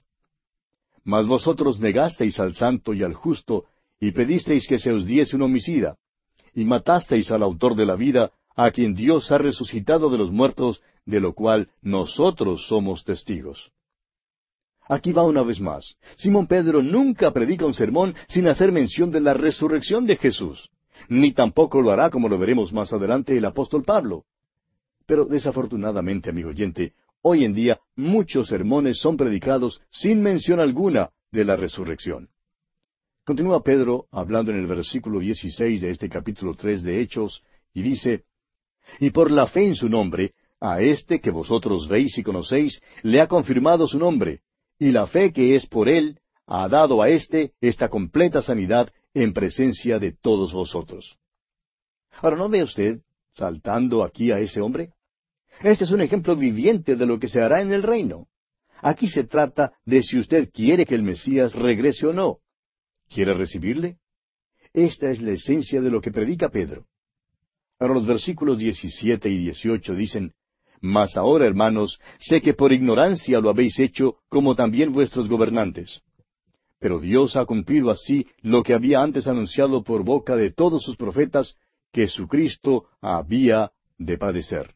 Mas vosotros negasteis al santo y al justo, y pedisteis que se os diese un homicida, y matasteis al autor de la vida, a quien Dios ha resucitado de los muertos, de lo cual nosotros somos testigos. Aquí va una vez más. Simón Pedro nunca predica un sermón sin hacer mención de la resurrección de Jesús, ni tampoco lo hará, como lo veremos más adelante, el apóstol Pablo. Pero desafortunadamente, amigo oyente, hoy en día muchos sermones son predicados sin mención alguna de la resurrección. Continúa Pedro hablando en el versículo dieciséis de este capítulo tres de Hechos, y dice, «Y por la fe en su nombre, a este que vosotros veis y conocéis, le ha confirmado su nombre, y la fe que es por él ha dado a éste esta completa sanidad en presencia de todos vosotros». Ahora, ¿no ve usted saltando aquí a ese hombre? Este es un ejemplo viviente de lo que se hará en el reino. Aquí se trata de si usted quiere que el Mesías regrese o no. ¿Quiere recibirle? Esta es la esencia de lo que predica Pedro. Ahora los versículos diecisiete y dieciocho dicen, «Mas ahora, hermanos, sé que por ignorancia lo habéis hecho, como también vuestros gobernantes. Pero Dios ha cumplido así lo que había antes anunciado por boca de todos sus profetas, que Jesucristo había de padecer».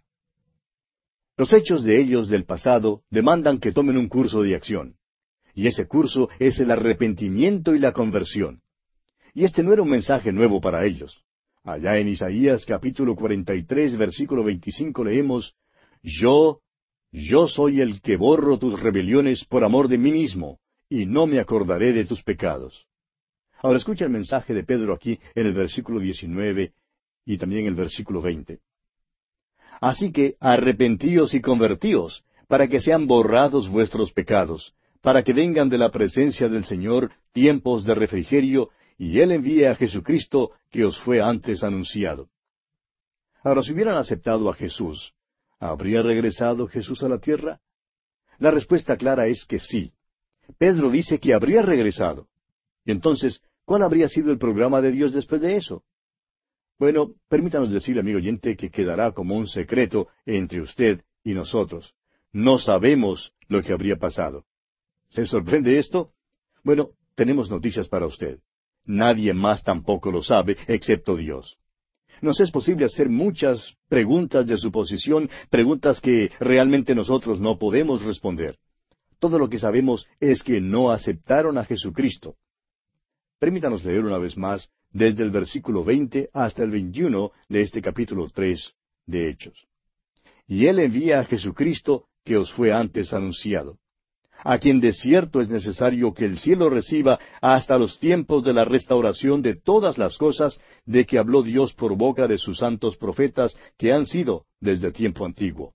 Los hechos de ellos del pasado demandan que tomen un curso de acción. Y ese curso es el arrepentimiento y la conversión. Y este no era un mensaje nuevo para ellos. Allá en Isaías capítulo cuarenta y tres, versículo veinticinco leemos, «Yo, yo soy el que borro tus rebeliones por amor de mí mismo, y no me acordaré de tus pecados». Ahora escucha el mensaje de Pedro aquí en el versículo diecinueve y también el versículo veinte. «Así que arrepentíos y convertíos, para que sean borrados vuestros pecados, para que vengan de la presencia del Señor tiempos de refrigerio, y Él envíe a Jesucristo, que os fue antes anunciado». Ahora, si hubieran aceptado a Jesús, ¿habría regresado Jesús a la tierra? La respuesta clara es que sí. Pedro dice que habría regresado. Y entonces, ¿cuál habría sido el programa de Dios después de eso? Bueno, permítanos decir, amigo oyente, que quedará como un secreto entre usted y nosotros. No sabemos lo que habría pasado. ¿Se sorprende esto? Bueno, tenemos noticias para usted. Nadie más tampoco lo sabe, excepto Dios. Nos es posible hacer muchas preguntas de suposición, preguntas que realmente nosotros no podemos responder. Todo lo que sabemos es que no aceptaron a Jesucristo. Permítanos leer una vez más desde el versículo veinte hasta el veintiuno de este capítulo tres de Hechos. «Y Él envía a Jesucristo, que os fue antes anunciado, a quien de cierto es necesario que el cielo reciba hasta los tiempos de la restauración de todas las cosas de que habló Dios por boca de sus santos profetas que han sido desde tiempo antiguo».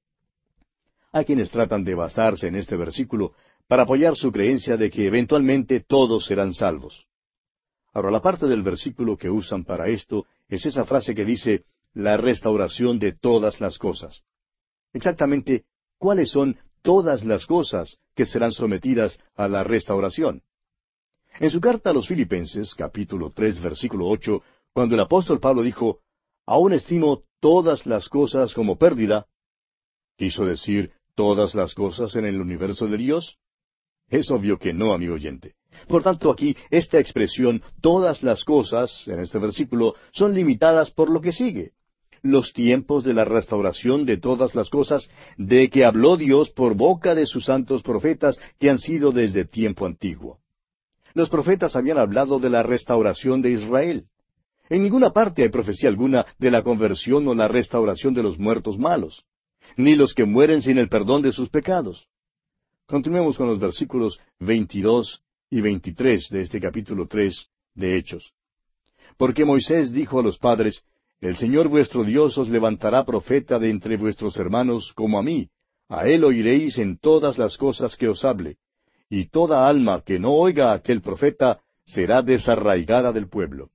Hay quienes tratan de basarse en este versículo para apoyar su creencia de que eventualmente todos serán salvos. Ahora, la parte del versículo que usan para esto es esa frase que dice, «la restauración de todas las cosas». Exactamente, ¿cuáles son todas las cosas que serán sometidas a la restauración? En su carta a los Filipenses, capítulo tres, versículo ocho, cuando el apóstol Pablo dijo, «Aún estimo todas las cosas como pérdida», ¿quiso decir todas las cosas en el universo de Dios? Es obvio que no, amigo oyente. Por tanto, aquí, esta expresión, todas las cosas, en este versículo, son limitadas por lo que sigue. Los tiempos de la restauración de todas las cosas de que habló Dios por boca de sus santos profetas que han sido desde tiempo antiguo. Los profetas habían hablado de la restauración de Israel. En ninguna parte hay profecía alguna de la conversión o la restauración de los muertos malos, ni los que mueren sin el perdón de sus pecados. Continuemos con los versículos veintidós y veintitrés de este capítulo tres de Hechos. «Porque Moisés dijo a los padres, El Señor vuestro Dios os levantará profeta de entre vuestros hermanos como a mí, a él oiréis en todas las cosas que os hable, y toda alma que no oiga a aquel profeta será desarraigada del pueblo».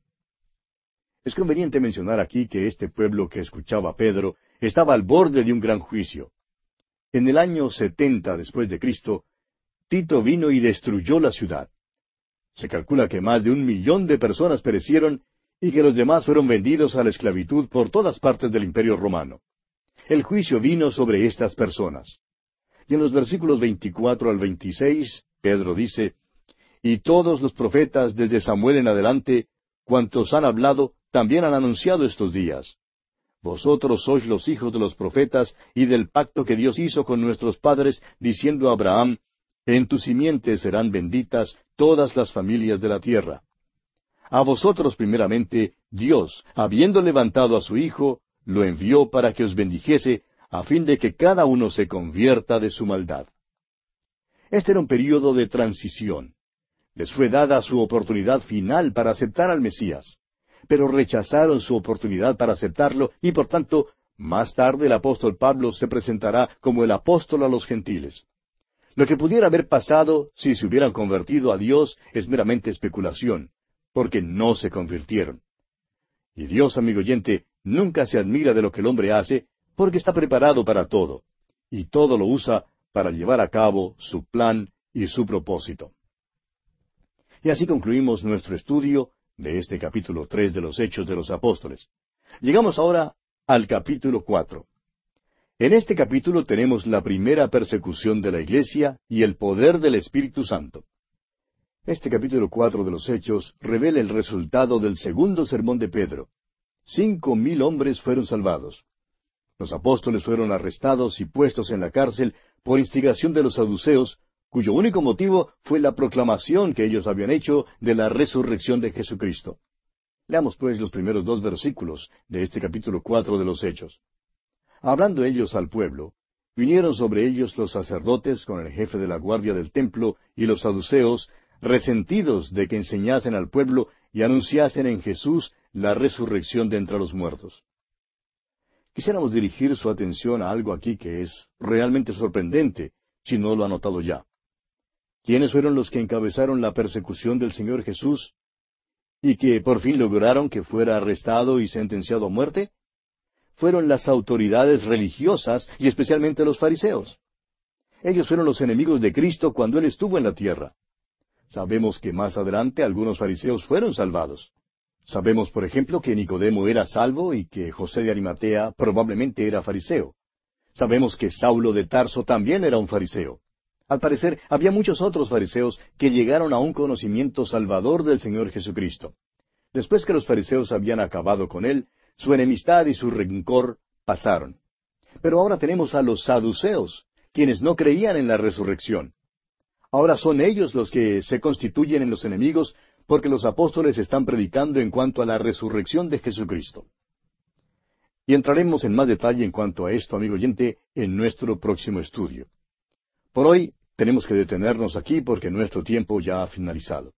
Es conveniente mencionar aquí que este pueblo que escuchaba a Pedro estaba al borde de un gran juicio. En el año setenta después de Cristo, Tito vino y destruyó la ciudad. Se calcula que más de un millón de personas perecieron y que los demás fueron vendidos a la esclavitud por todas partes del Imperio Romano. El juicio vino sobre estas personas. Y en los versículos veinticuatro al veintiséis, Pedro dice, «Y todos los profetas desde Samuel en adelante, cuantos han hablado, también han anunciado estos días. Vosotros sois los hijos de los profetas y del pacto que Dios hizo con nuestros padres, diciendo a Abraham, En tu simiente serán benditas todas las familias de la tierra. A vosotros primeramente, Dios, habiendo levantado a su Hijo, lo envió para que os bendijese, a fin de que cada uno se convierta de su maldad. Este era un período de transición. Les fue dada su oportunidad final para aceptar al Mesías, pero rechazaron su oportunidad para aceptarlo y por tanto, más tarde el apóstol Pablo se presentará como el apóstol a los gentiles. Lo que pudiera haber pasado si se hubieran convertido a Dios es meramente especulación, porque no se convirtieron. Y Dios, amigo oyente, nunca se admira de lo que el hombre hace, porque está preparado para todo, y todo lo usa para llevar a cabo su plan y su propósito. Y así concluimos nuestro estudio de este capítulo tres de los Hechos de los Apóstoles. Llegamos ahora al capítulo cuatro. En este capítulo tenemos la primera persecución de la Iglesia y el poder del Espíritu Santo. Este capítulo cuatro de los Hechos revela el resultado del segundo sermón de Pedro. Cinco mil hombres fueron salvados. Los apóstoles fueron arrestados y puestos en la cárcel por instigación de los saduceos, cuyo único motivo fue la proclamación que ellos habían hecho de la resurrección de Jesucristo. Leamos pues los primeros dos versículos de este capítulo cuatro de los Hechos. Hablando ellos al pueblo, vinieron sobre ellos los sacerdotes con el jefe de la guardia del templo y los saduceos, resentidos de que enseñasen al pueblo y anunciasen en Jesús la resurrección de entre los muertos. Quisiéramos dirigir su atención a algo aquí que es realmente sorprendente, si no lo ha notado ya. ¿Quiénes fueron los que encabezaron la persecución del Señor Jesús y que por fin lograron que fuera arrestado y sentenciado a muerte? Fueron las autoridades religiosas y especialmente los fariseos. Ellos fueron los enemigos de Cristo cuando Él estuvo en la tierra. Sabemos que más adelante algunos fariseos fueron salvados. Sabemos, por ejemplo, que Nicodemo era salvo y que José de Arimatea probablemente era fariseo. Sabemos que Saulo de Tarso también era un fariseo. Al parecer, había muchos otros fariseos que llegaron a un conocimiento salvador del Señor Jesucristo. Después que los fariseos habían acabado con Él, su enemistad y su rencor pasaron. Pero ahora tenemos a los saduceos, quienes no creían en la resurrección. Ahora son ellos los que se constituyen en los enemigos porque los apóstoles están predicando en cuanto a la resurrección de Jesucristo. Y entraremos en más detalle en cuanto a esto, amigo oyente, en nuestro próximo estudio. Por hoy tenemos que detenernos aquí porque nuestro tiempo ya ha finalizado.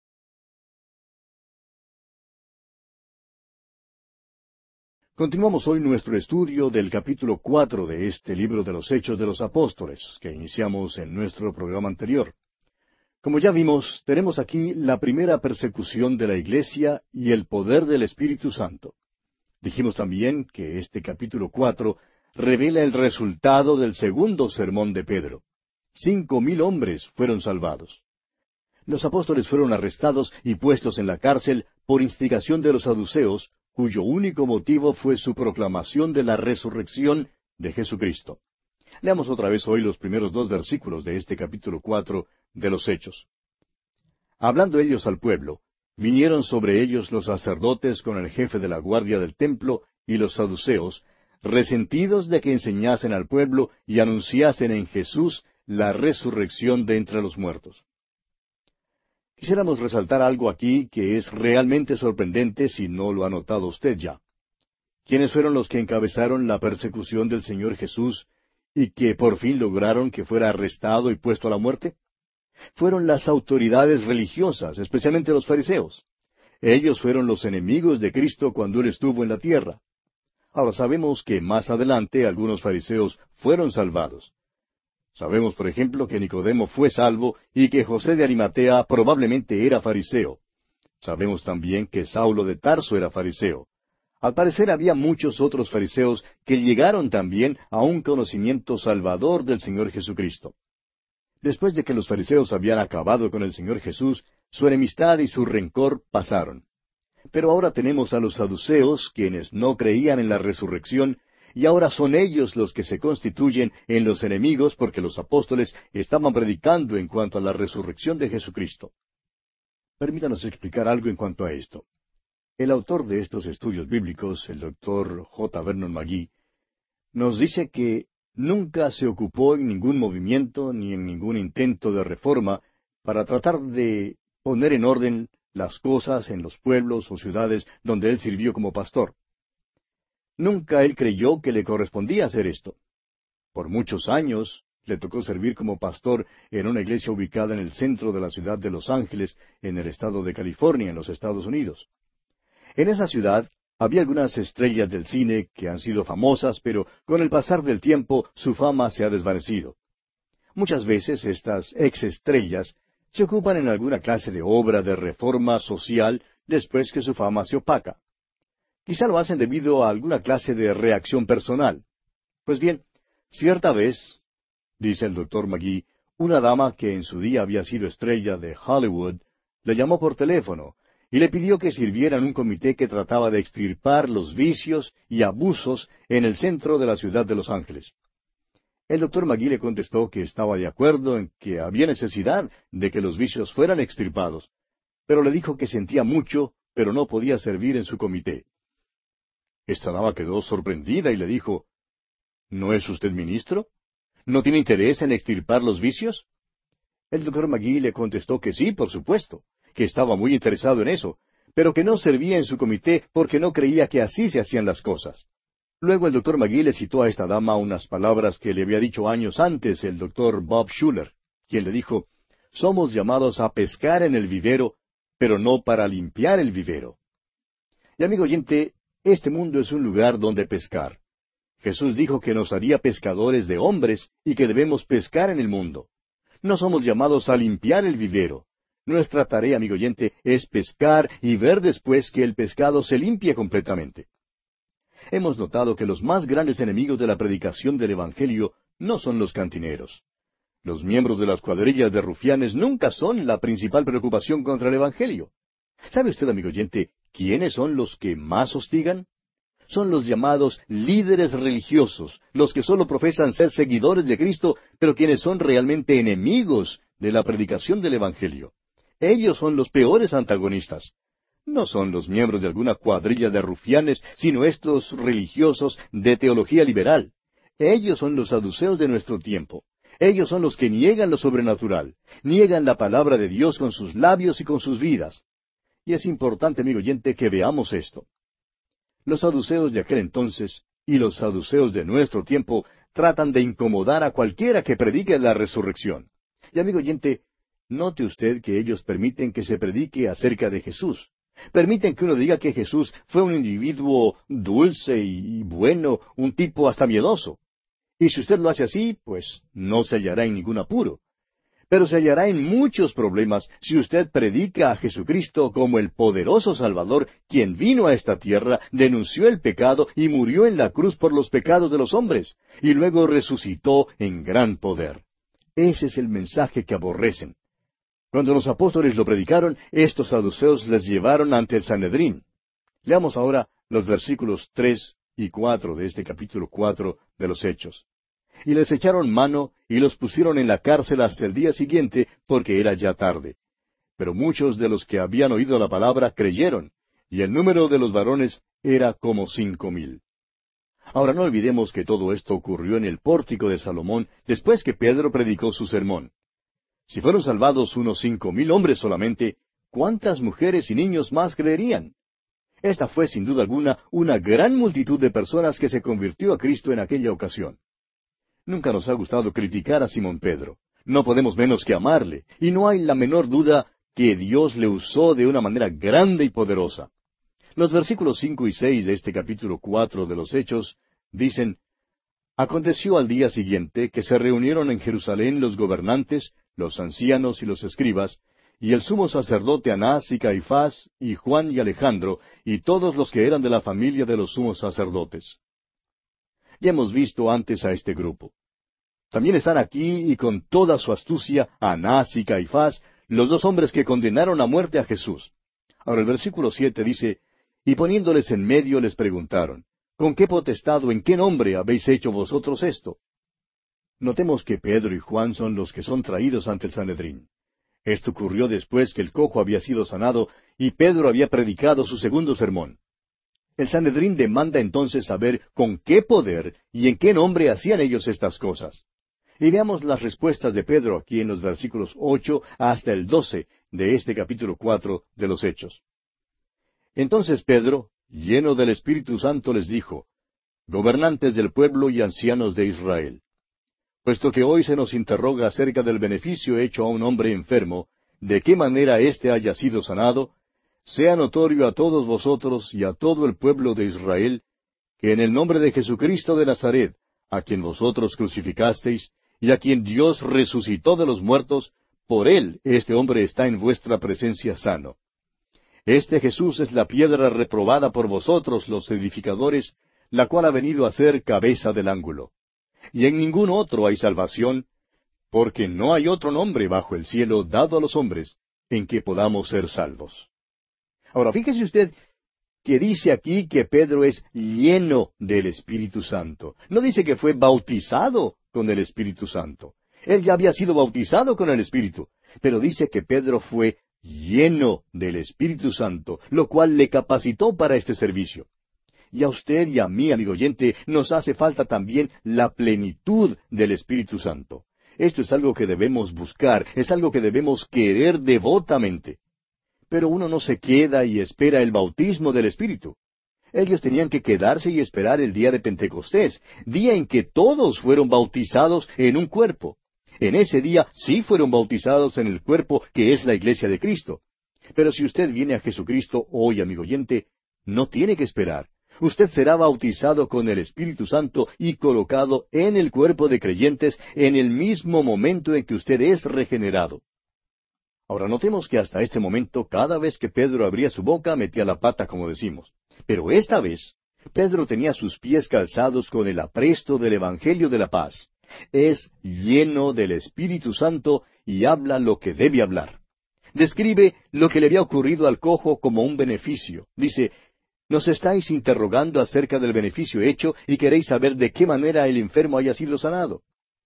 Continuamos hoy nuestro estudio del capítulo cuatro de este libro de los Hechos de los Apóstoles, que iniciamos en nuestro programa anterior. Como ya vimos, tenemos aquí la primera persecución de la Iglesia y el poder del Espíritu Santo. Dijimos también que este capítulo cuatro revela el resultado del segundo sermón de Pedro. Cinco mil hombres fueron salvados. Los apóstoles fueron arrestados y puestos en la cárcel por instigación de los saduceos, cuyo único motivo fue su proclamación de la resurrección de Jesucristo. Leamos otra vez hoy los primeros dos versículos de este capítulo cuatro de los Hechos. Hablando ellos al pueblo, vinieron sobre ellos los sacerdotes con el jefe de la guardia del templo y los saduceos, resentidos de que enseñasen al pueblo y anunciasen en Jesús la resurrección de entre los muertos. Quisiéramos resaltar algo aquí que es realmente sorprendente si no lo ha notado usted ya. ¿Quiénes fueron los que encabezaron la persecución del Señor Jesús y que por fin lograron que fuera arrestado y puesto a la muerte? Fueron las autoridades religiosas, especialmente los fariseos. Ellos fueron los enemigos de Cristo cuando Él estuvo en la tierra. Ahora sabemos que más adelante algunos fariseos fueron salvados. Sabemos, por ejemplo, que Nicodemo fue salvo y que José de Arimatea probablemente era fariseo. Sabemos también que Saulo de Tarso era fariseo. Al parecer había muchos otros fariseos que llegaron también a un conocimiento salvador del Señor Jesucristo. Después de que los fariseos habían acabado con el Señor Jesús, su enemistad y su rencor pasaron. Pero ahora tenemos a los saduceos, quienes no creían en la resurrección, y ahora son ellos los que se constituyen en los enemigos porque los apóstoles estaban predicando en cuanto a la resurrección de Jesucristo. Permítanos explicar algo en cuanto a esto. El autor de estos estudios bíblicos, el doctor J. Vernon McGee, nos dice que nunca se ocupó en ningún movimiento ni en ningún intento de reforma para tratar de poner en orden las cosas en los pueblos o ciudades donde él sirvió como pastor. Nunca él creyó que le correspondía hacer esto. Por muchos años le tocó servir como pastor en una iglesia ubicada en el centro de la ciudad de Los Ángeles, en el estado de California, en los Estados Unidos. En esa ciudad había algunas estrellas del cine que han sido famosas, pero con el pasar del tiempo su fama se ha desvanecido. Muchas veces estas ex-estrellas se ocupan en alguna clase de obra de reforma social después que su fama se opaca. Quizá lo hacen debido a alguna clase de reacción personal. Pues bien, cierta vez, dice el doctor McGee, una dama que en su día había sido estrella de Hollywood, le llamó por teléfono y le pidió que sirviera en un comité que trataba de extirpar los vicios y abusos en el centro de la ciudad de Los Ángeles. El doctor McGee le contestó que estaba de acuerdo en que había necesidad de que los vicios fueran extirpados, pero le dijo que sentía mucho, pero no podía servir en su comité. Esta dama quedó sorprendida y le dijo, ¿no es usted ministro? ¿No tiene interés en extirpar los vicios? El doctor McGee le contestó que sí, por supuesto, que estaba muy interesado en eso, pero que no servía en su comité porque no creía que así se hacían las cosas. Luego el doctor McGee le citó a esta dama unas palabras que le había dicho años antes el doctor Bob Schuller, quien le dijo, somos llamados a pescar en el vivero, pero no para limpiar el vivero. Y amigo oyente, este mundo es un lugar donde pescar. Jesús dijo que nos haría pescadores de hombres y que debemos pescar en el mundo. No somos llamados a limpiar el vivero. Nuestra tarea, amigo oyente, es pescar y ver después que el pescado se limpie completamente. Hemos notado que los más grandes enemigos de la predicación del Evangelio no son los cantineros. Los miembros de las cuadrillas de rufianes nunca son la principal preocupación contra el Evangelio. ¿Sabe usted, amigo oyente, quiénes son los que más hostigan? Son los llamados líderes religiosos, los que solo profesan ser seguidores de Cristo, pero quienes son realmente enemigos de la predicación del Evangelio. Ellos son los peores antagonistas. No son los miembros de alguna cuadrilla de rufianes, sino estos religiosos de teología liberal. Ellos son los saduceos de nuestro tiempo. Ellos son los que niegan lo sobrenatural, niegan la palabra de Dios con sus labios y con sus vidas. Y es importante, amigo oyente, que veamos esto. Los saduceos de aquel entonces y los saduceos de nuestro tiempo tratan de incomodar a cualquiera que predique la resurrección. Y amigo oyente, note usted que ellos permiten que se predique acerca de Jesús. Permiten que uno diga que Jesús fue un individuo dulce y bueno, un tipo hasta miedoso. Y si usted lo hace así, pues no se hallará en ningún apuro. Pero se hallará en muchos problemas si usted predica a Jesucristo como el poderoso Salvador, quien vino a esta tierra, denunció el pecado y murió en la cruz por los pecados de los hombres, y luego resucitó en gran poder. Ese es el mensaje que aborrecen. Cuando los apóstoles lo predicaron, estos saduceos les llevaron ante el Sanedrín. Leamos ahora los versículos tres y cuatro de este capítulo cuatro de los Hechos. Y les echaron mano y los pusieron en la cárcel hasta el día siguiente, porque era ya tarde. Pero muchos de los que habían oído la palabra creyeron, y el número de los varones era como cinco mil. Ahora no olvidemos que todo esto ocurrió en el pórtico de Salomón, después que Pedro predicó su sermón. Si fueron salvados unos cinco mil hombres solamente, ¿cuántas mujeres y niños más creerían? Esta fue, sin duda alguna, una gran multitud de personas que se convirtió a Cristo en aquella ocasión. Nunca nos ha gustado criticar a Simón Pedro. No podemos menos que amarle, y no hay la menor duda que Dios le usó de una manera grande y poderosa. Los versículos cinco y seis de este capítulo cuatro de los Hechos dicen, Aconteció al día siguiente que se reunieron en Jerusalén los gobernantes, los ancianos y los escribas, y el sumo sacerdote Anás y Caifás, y Juan y Alejandro, y todos los que eran de la familia de los sumos sacerdotes. Ya hemos visto antes a este grupo. También están aquí y con toda su astucia Anás y Caifás, los dos hombres que condenaron a muerte a Jesús. Ahora el versículo siete dice, Y poniéndoles en medio les preguntaron, ¿con qué potestad o en qué nombre habéis hecho vosotros esto? Notemos que Pedro y Juan son los que son traídos ante el Sanedrín. Esto ocurrió después que el cojo había sido sanado y Pedro había predicado su segundo sermón. El Sanedrín demanda entonces saber con qué poder y en qué nombre hacían ellos estas cosas. Y veamos las respuestas de Pedro aquí en los versículos ocho hasta el doce de este capítulo cuatro de los Hechos. Entonces Pedro, lleno del Espíritu Santo, les dijo: Gobernantes del pueblo y ancianos de Israel, puesto que hoy se nos interroga acerca del beneficio hecho a un hombre enfermo, de qué manera éste haya sido sanado, sea notorio a todos vosotros y a todo el pueblo de Israel, que en el nombre de Jesucristo de Nazaret, a quien vosotros crucificasteis, y a quien Dios resucitó de los muertos, por él este hombre está en vuestra presencia sano. Este Jesús es la piedra reprobada por vosotros los edificadores, la cual ha venido a ser cabeza del ángulo. Y en ningún otro hay salvación, porque no hay otro nombre bajo el cielo dado a los hombres en que podamos ser salvos. Ahora, fíjese usted que dice aquí que Pedro es lleno del Espíritu Santo. No dice que fue bautizado con el Espíritu Santo. Él ya había sido bautizado con el Espíritu, pero dice que Pedro fue lleno del Espíritu Santo, lo cual le capacitó para este servicio. Y a usted y a mí, amigo oyente, nos hace falta también la plenitud del Espíritu Santo. Esto es algo que debemos buscar, es algo que debemos querer devotamente. Pero uno no se queda y espera el bautismo del Espíritu. Ellos tenían que quedarse y esperar el día de Pentecostés, día en que todos fueron bautizados en un cuerpo. En ese día sí fueron bautizados en el cuerpo que es la iglesia de Cristo. Pero si usted viene a Jesucristo hoy, amigo oyente, no tiene que esperar. Usted será bautizado con el Espíritu Santo y colocado en el cuerpo de creyentes en el mismo momento en que usted es regenerado. Ahora notemos que hasta este momento, cada vez que Pedro abría su boca, metía la pata, como decimos. Pero esta vez, Pedro tenía sus pies calzados con el apresto del Evangelio de la paz. Es lleno del Espíritu Santo y habla lo que debe hablar. Describe lo que le había ocurrido al cojo como un beneficio. Dice: nos estáis interrogando acerca del beneficio hecho y queréis saber de qué manera el enfermo haya sido sanado.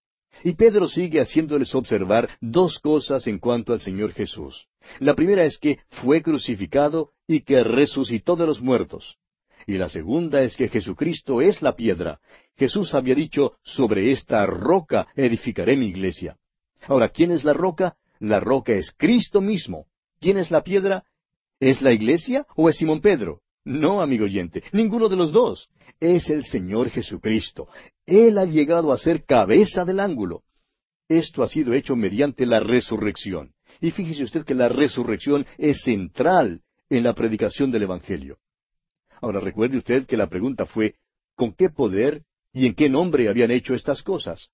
Y Pedro sigue haciéndoles observar dos cosas en cuanto al Señor Jesús. La primera es que fue crucificado y que resucitó de los muertos. Y la segunda es que Jesucristo es la piedra. Jesús había dicho: sobre esta roca edificaré mi iglesia. Ahora, ¿quién es la roca? La roca es Cristo mismo. ¿Quién es la piedra? ¿Es la iglesia o es Simón Pedro? No, amigo oyente, ninguno de los dos. Es el Señor Jesucristo. Él ha llegado a ser cabeza del ángulo. Esto ha sido hecho mediante la resurrección. Y fíjese usted que la resurrección es central en la predicación del Evangelio. Ahora recuerde usted que la pregunta fue: ¿con qué poder y en qué nombre habían hecho estas cosas?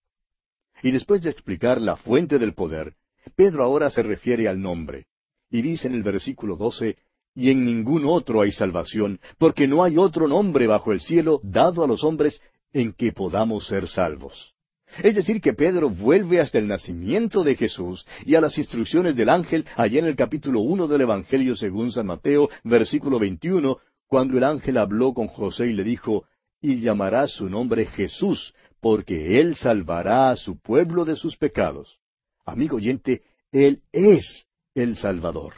Y después de explicar la fuente del poder, Pedro ahora se refiere al nombre. Y dice en el versículo doce: y en ningún otro hay salvación, porque no hay otro nombre bajo el cielo dado a los hombres en que podamos ser salvos. Es decir, que Pedro vuelve hasta el nacimiento de Jesús y a las instrucciones del ángel allá en el capítulo uno del Evangelio según San Mateo, versículo veintiuno, cuando el ángel habló con José y le dijo: y llamará su nombre Jesús, porque él salvará a su pueblo de sus pecados. Amigo oyente, él es el Salvador.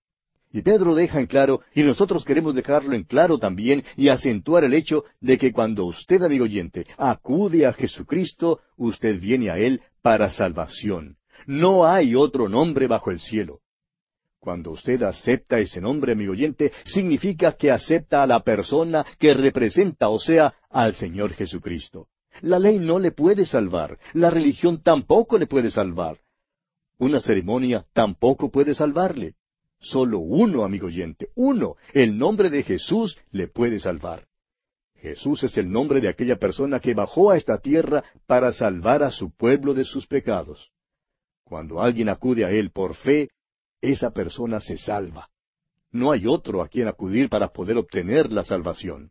Y Pedro deja en claro, y nosotros queremos dejarlo en claro también, y acentuar el hecho de que cuando usted, amigo oyente, acude a Jesucristo, usted viene a Él para salvación. No hay otro nombre bajo el cielo. Cuando usted acepta ese nombre, amigo oyente, significa que acepta a la persona que representa, o sea, al Señor Jesucristo. La ley no le puede salvar, la religión tampoco le puede salvar. Una ceremonia tampoco puede salvarle. Solo uno, amigo oyente, uno, el nombre de Jesús le puede salvar. Jesús es el nombre de aquella persona que bajó a esta tierra para salvar a su pueblo de sus pecados. Cuando alguien acude a Él por fe, esa persona se salva. No hay otro a quien acudir para poder obtener la salvación.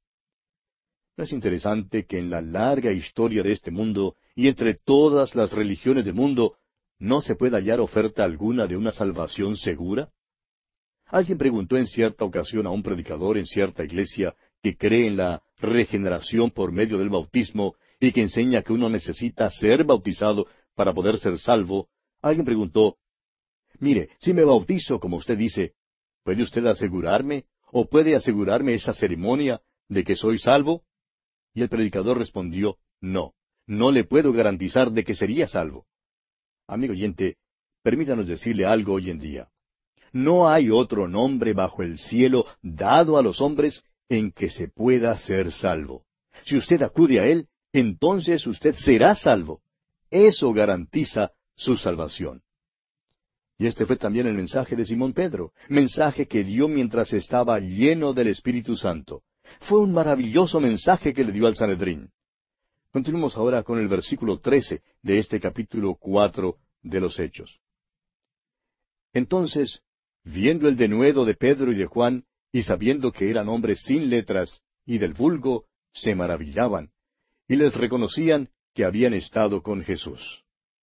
¿No es interesante que en la larga historia de este mundo y entre todas las religiones del mundo no se pueda hallar oferta alguna de una salvación segura? Alguien preguntó en cierta ocasión a un predicador en cierta iglesia que cree en la regeneración por medio del bautismo y que enseña que uno necesita ser bautizado para poder ser salvo. Alguien preguntó: mire, si me bautizo como usted dice, ¿puede usted asegurarme o puede asegurarme esa ceremonia de que soy salvo? Y el predicador respondió, no, no le puedo garantizar de que sería salvo. Amigo oyente, permítanos decirle algo hoy en día. No hay otro nombre bajo el cielo dado a los hombres en que se pueda ser salvo. Si usted acude a Él, entonces usted será salvo. Eso garantiza su salvación. Y este fue también el mensaje de Simón Pedro, mensaje que dio mientras estaba lleno del Espíritu Santo. Fue un maravilloso mensaje que le dio al Sanedrín. Continuemos ahora con el versículo trece de este capítulo cuatro de los Hechos. Entonces, viendo el denuedo de Pedro y de Juan, y sabiendo que eran hombres sin letras, y del vulgo, se maravillaban, y les reconocían que habían estado con Jesús.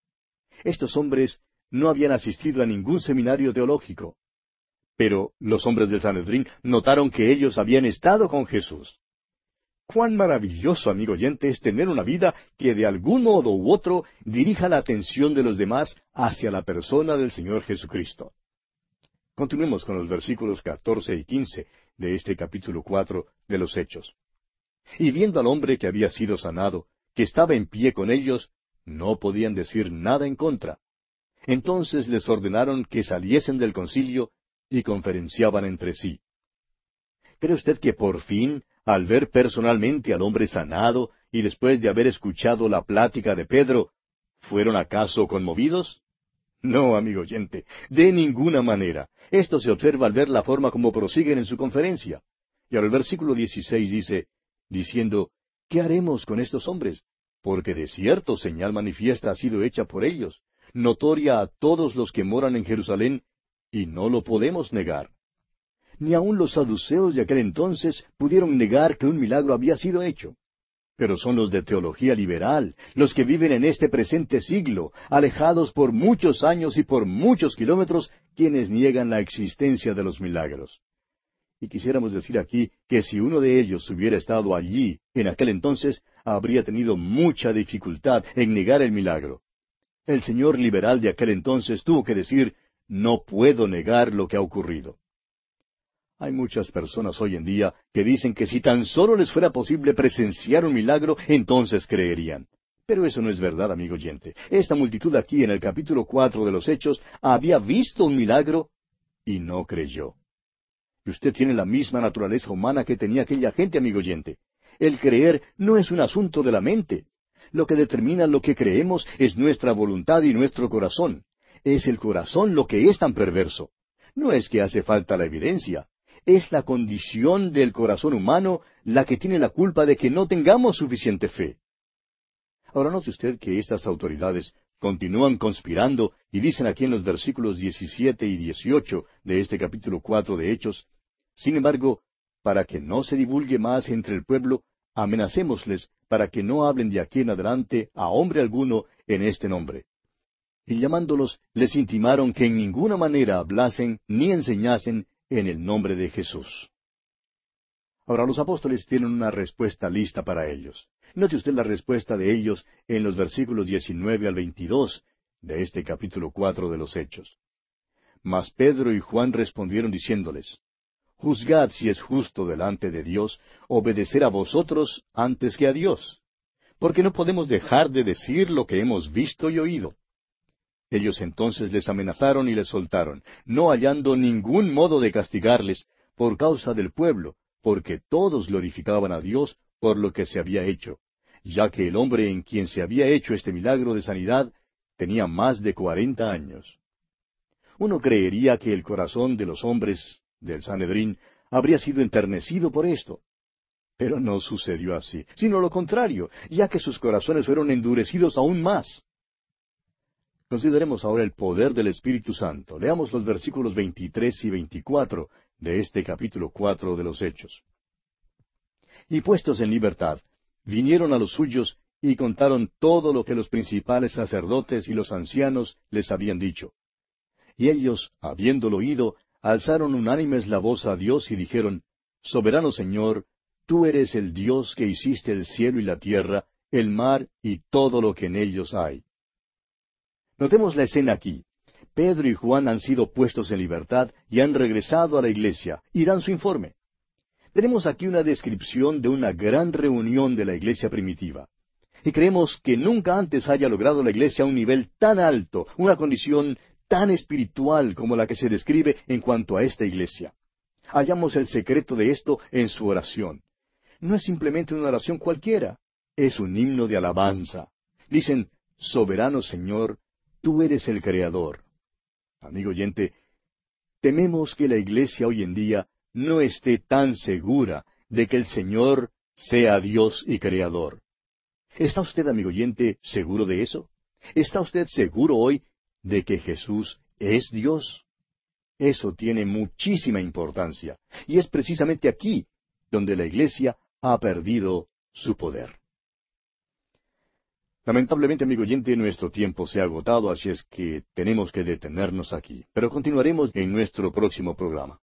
Estos hombres no habían asistido a ningún seminario teológico, pero los hombres del Sanedrín notaron que ellos habían estado con Jesús. Cuán maravilloso, amigo oyente, es tener una vida que de algún modo u otro dirija la atención de los demás hacia la persona del Señor Jesucristo. Continuemos con los versículos catorce y quince de este capítulo cuatro de los Hechos. Y viendo al hombre que había sido sanado, que estaba en pie con ellos, no podían decir nada en contra. Entonces les ordenaron que saliesen del concilio y conferenciaban entre sí. ¿Cree usted que por fin, al ver personalmente al hombre sanado y después de haber escuchado la plática de Pedro, fueron acaso conmovidos? No, amigo oyente, de ninguna manera. Esto se observa al ver la forma como prosiguen en su conferencia. Y ahora el versículo dieciséis dice, diciendo, ¿qué haremos con estos hombres? Porque de cierto señal manifiesta ha sido hecha por ellos, notoria a todos los que moran en Jerusalén, y no lo podemos negar. Ni aun los saduceos de aquel entonces pudieron negar que un milagro había sido hecho. Pero son los de teología liberal, los que viven en este presente siglo, alejados por muchos años y por muchos kilómetros, quienes niegan la existencia de los milagros. Y quisiéramos decir aquí que si uno de ellos hubiera estado allí en aquel entonces, habría tenido mucha dificultad en negar el milagro. El señor liberal de aquel entonces tuvo que decir, no puedo negar lo que ha ocurrido. Hay muchas personas hoy en día que dicen que si tan solo les fuera posible presenciar un milagro, entonces creerían. Pero eso no es verdad, amigo oyente. Esta multitud aquí en el capítulo cuatro de los Hechos había visto un milagro y no creyó. Y usted tiene la misma naturaleza humana que tenía aquella gente, amigo oyente. El creer no es un asunto de la mente. Lo que determina lo que creemos es nuestra voluntad y nuestro corazón. Es el corazón lo que es tan perverso. No es que hace falta la evidencia. Es la condición del corazón humano la que tiene la culpa de que no tengamos suficiente fe. Ahora note usted que estas autoridades continúan conspirando y dicen aquí en los versículos diecisiete y dieciocho de este capítulo cuatro de Hechos, sin embargo, para que no se divulgue más entre el pueblo, amenacémosles para que no hablen de aquí en adelante a hombre alguno en este nombre. Y llamándolos, les intimaron que en ninguna manera hablasen ni enseñasen en el nombre de Jesús. Ahora los apóstoles tienen una respuesta lista para ellos. Note usted la respuesta de ellos en los versículos diecinueve al veintidós de este capítulo cuatro de los Hechos. Mas Pedro y Juan respondieron diciéndoles, Juzgad si es justo delante de Dios obedecer a vosotros antes que a Dios, porque no podemos dejar de decir lo que hemos visto y oído. Ellos entonces les amenazaron y les soltaron, no hallando ningún modo de castigarles por causa del pueblo, porque todos glorificaban a Dios por lo que se había hecho, ya que el hombre en quien se había hecho este milagro de sanidad tenía más de cuarenta años. Uno creería que el corazón de los hombres del Sanedrín habría sido enternecido por esto. Pero no sucedió así, sino lo contrario, ya que sus corazones fueron endurecidos aún más. Consideremos ahora el poder del Espíritu Santo. Leamos los versículos veintitrés y veinticuatro de este capítulo cuatro de los Hechos. Y puestos en libertad, vinieron a los suyos y contaron todo lo que los principales sacerdotes y los ancianos les habían dicho. Y ellos, habiéndolo oído, alzaron unánimes la voz a Dios y dijeron, Soberano Señor, tú eres el Dios que hiciste el cielo y la tierra, el mar y todo lo que en ellos hay. Notemos la escena aquí. Pedro y Juan han sido puestos en libertad y han regresado a la iglesia y dan su informe. Tenemos aquí una descripción de una gran reunión de la iglesia primitiva. Y creemos que nunca antes haya logrado la iglesia un nivel tan alto, una condición tan espiritual como la que se describe en cuanto a esta iglesia. Hallamos el secreto de esto en su oración. No es simplemente una oración cualquiera, es un himno de alabanza. Dicen, soberano Señor, tú eres el Creador. Amigo oyente, tememos que la iglesia hoy en día no esté tan segura de que el Señor sea Dios y Creador. ¿Está usted, amigo oyente, seguro de eso? ¿Está usted seguro hoy de que Jesús es Dios? Eso tiene muchísima importancia, y es precisamente aquí donde la iglesia ha perdido su poder. Lamentablemente, amigo oyente, nuestro tiempo se ha agotado, así es que tenemos que detenernos aquí, pero continuaremos en nuestro próximo programa.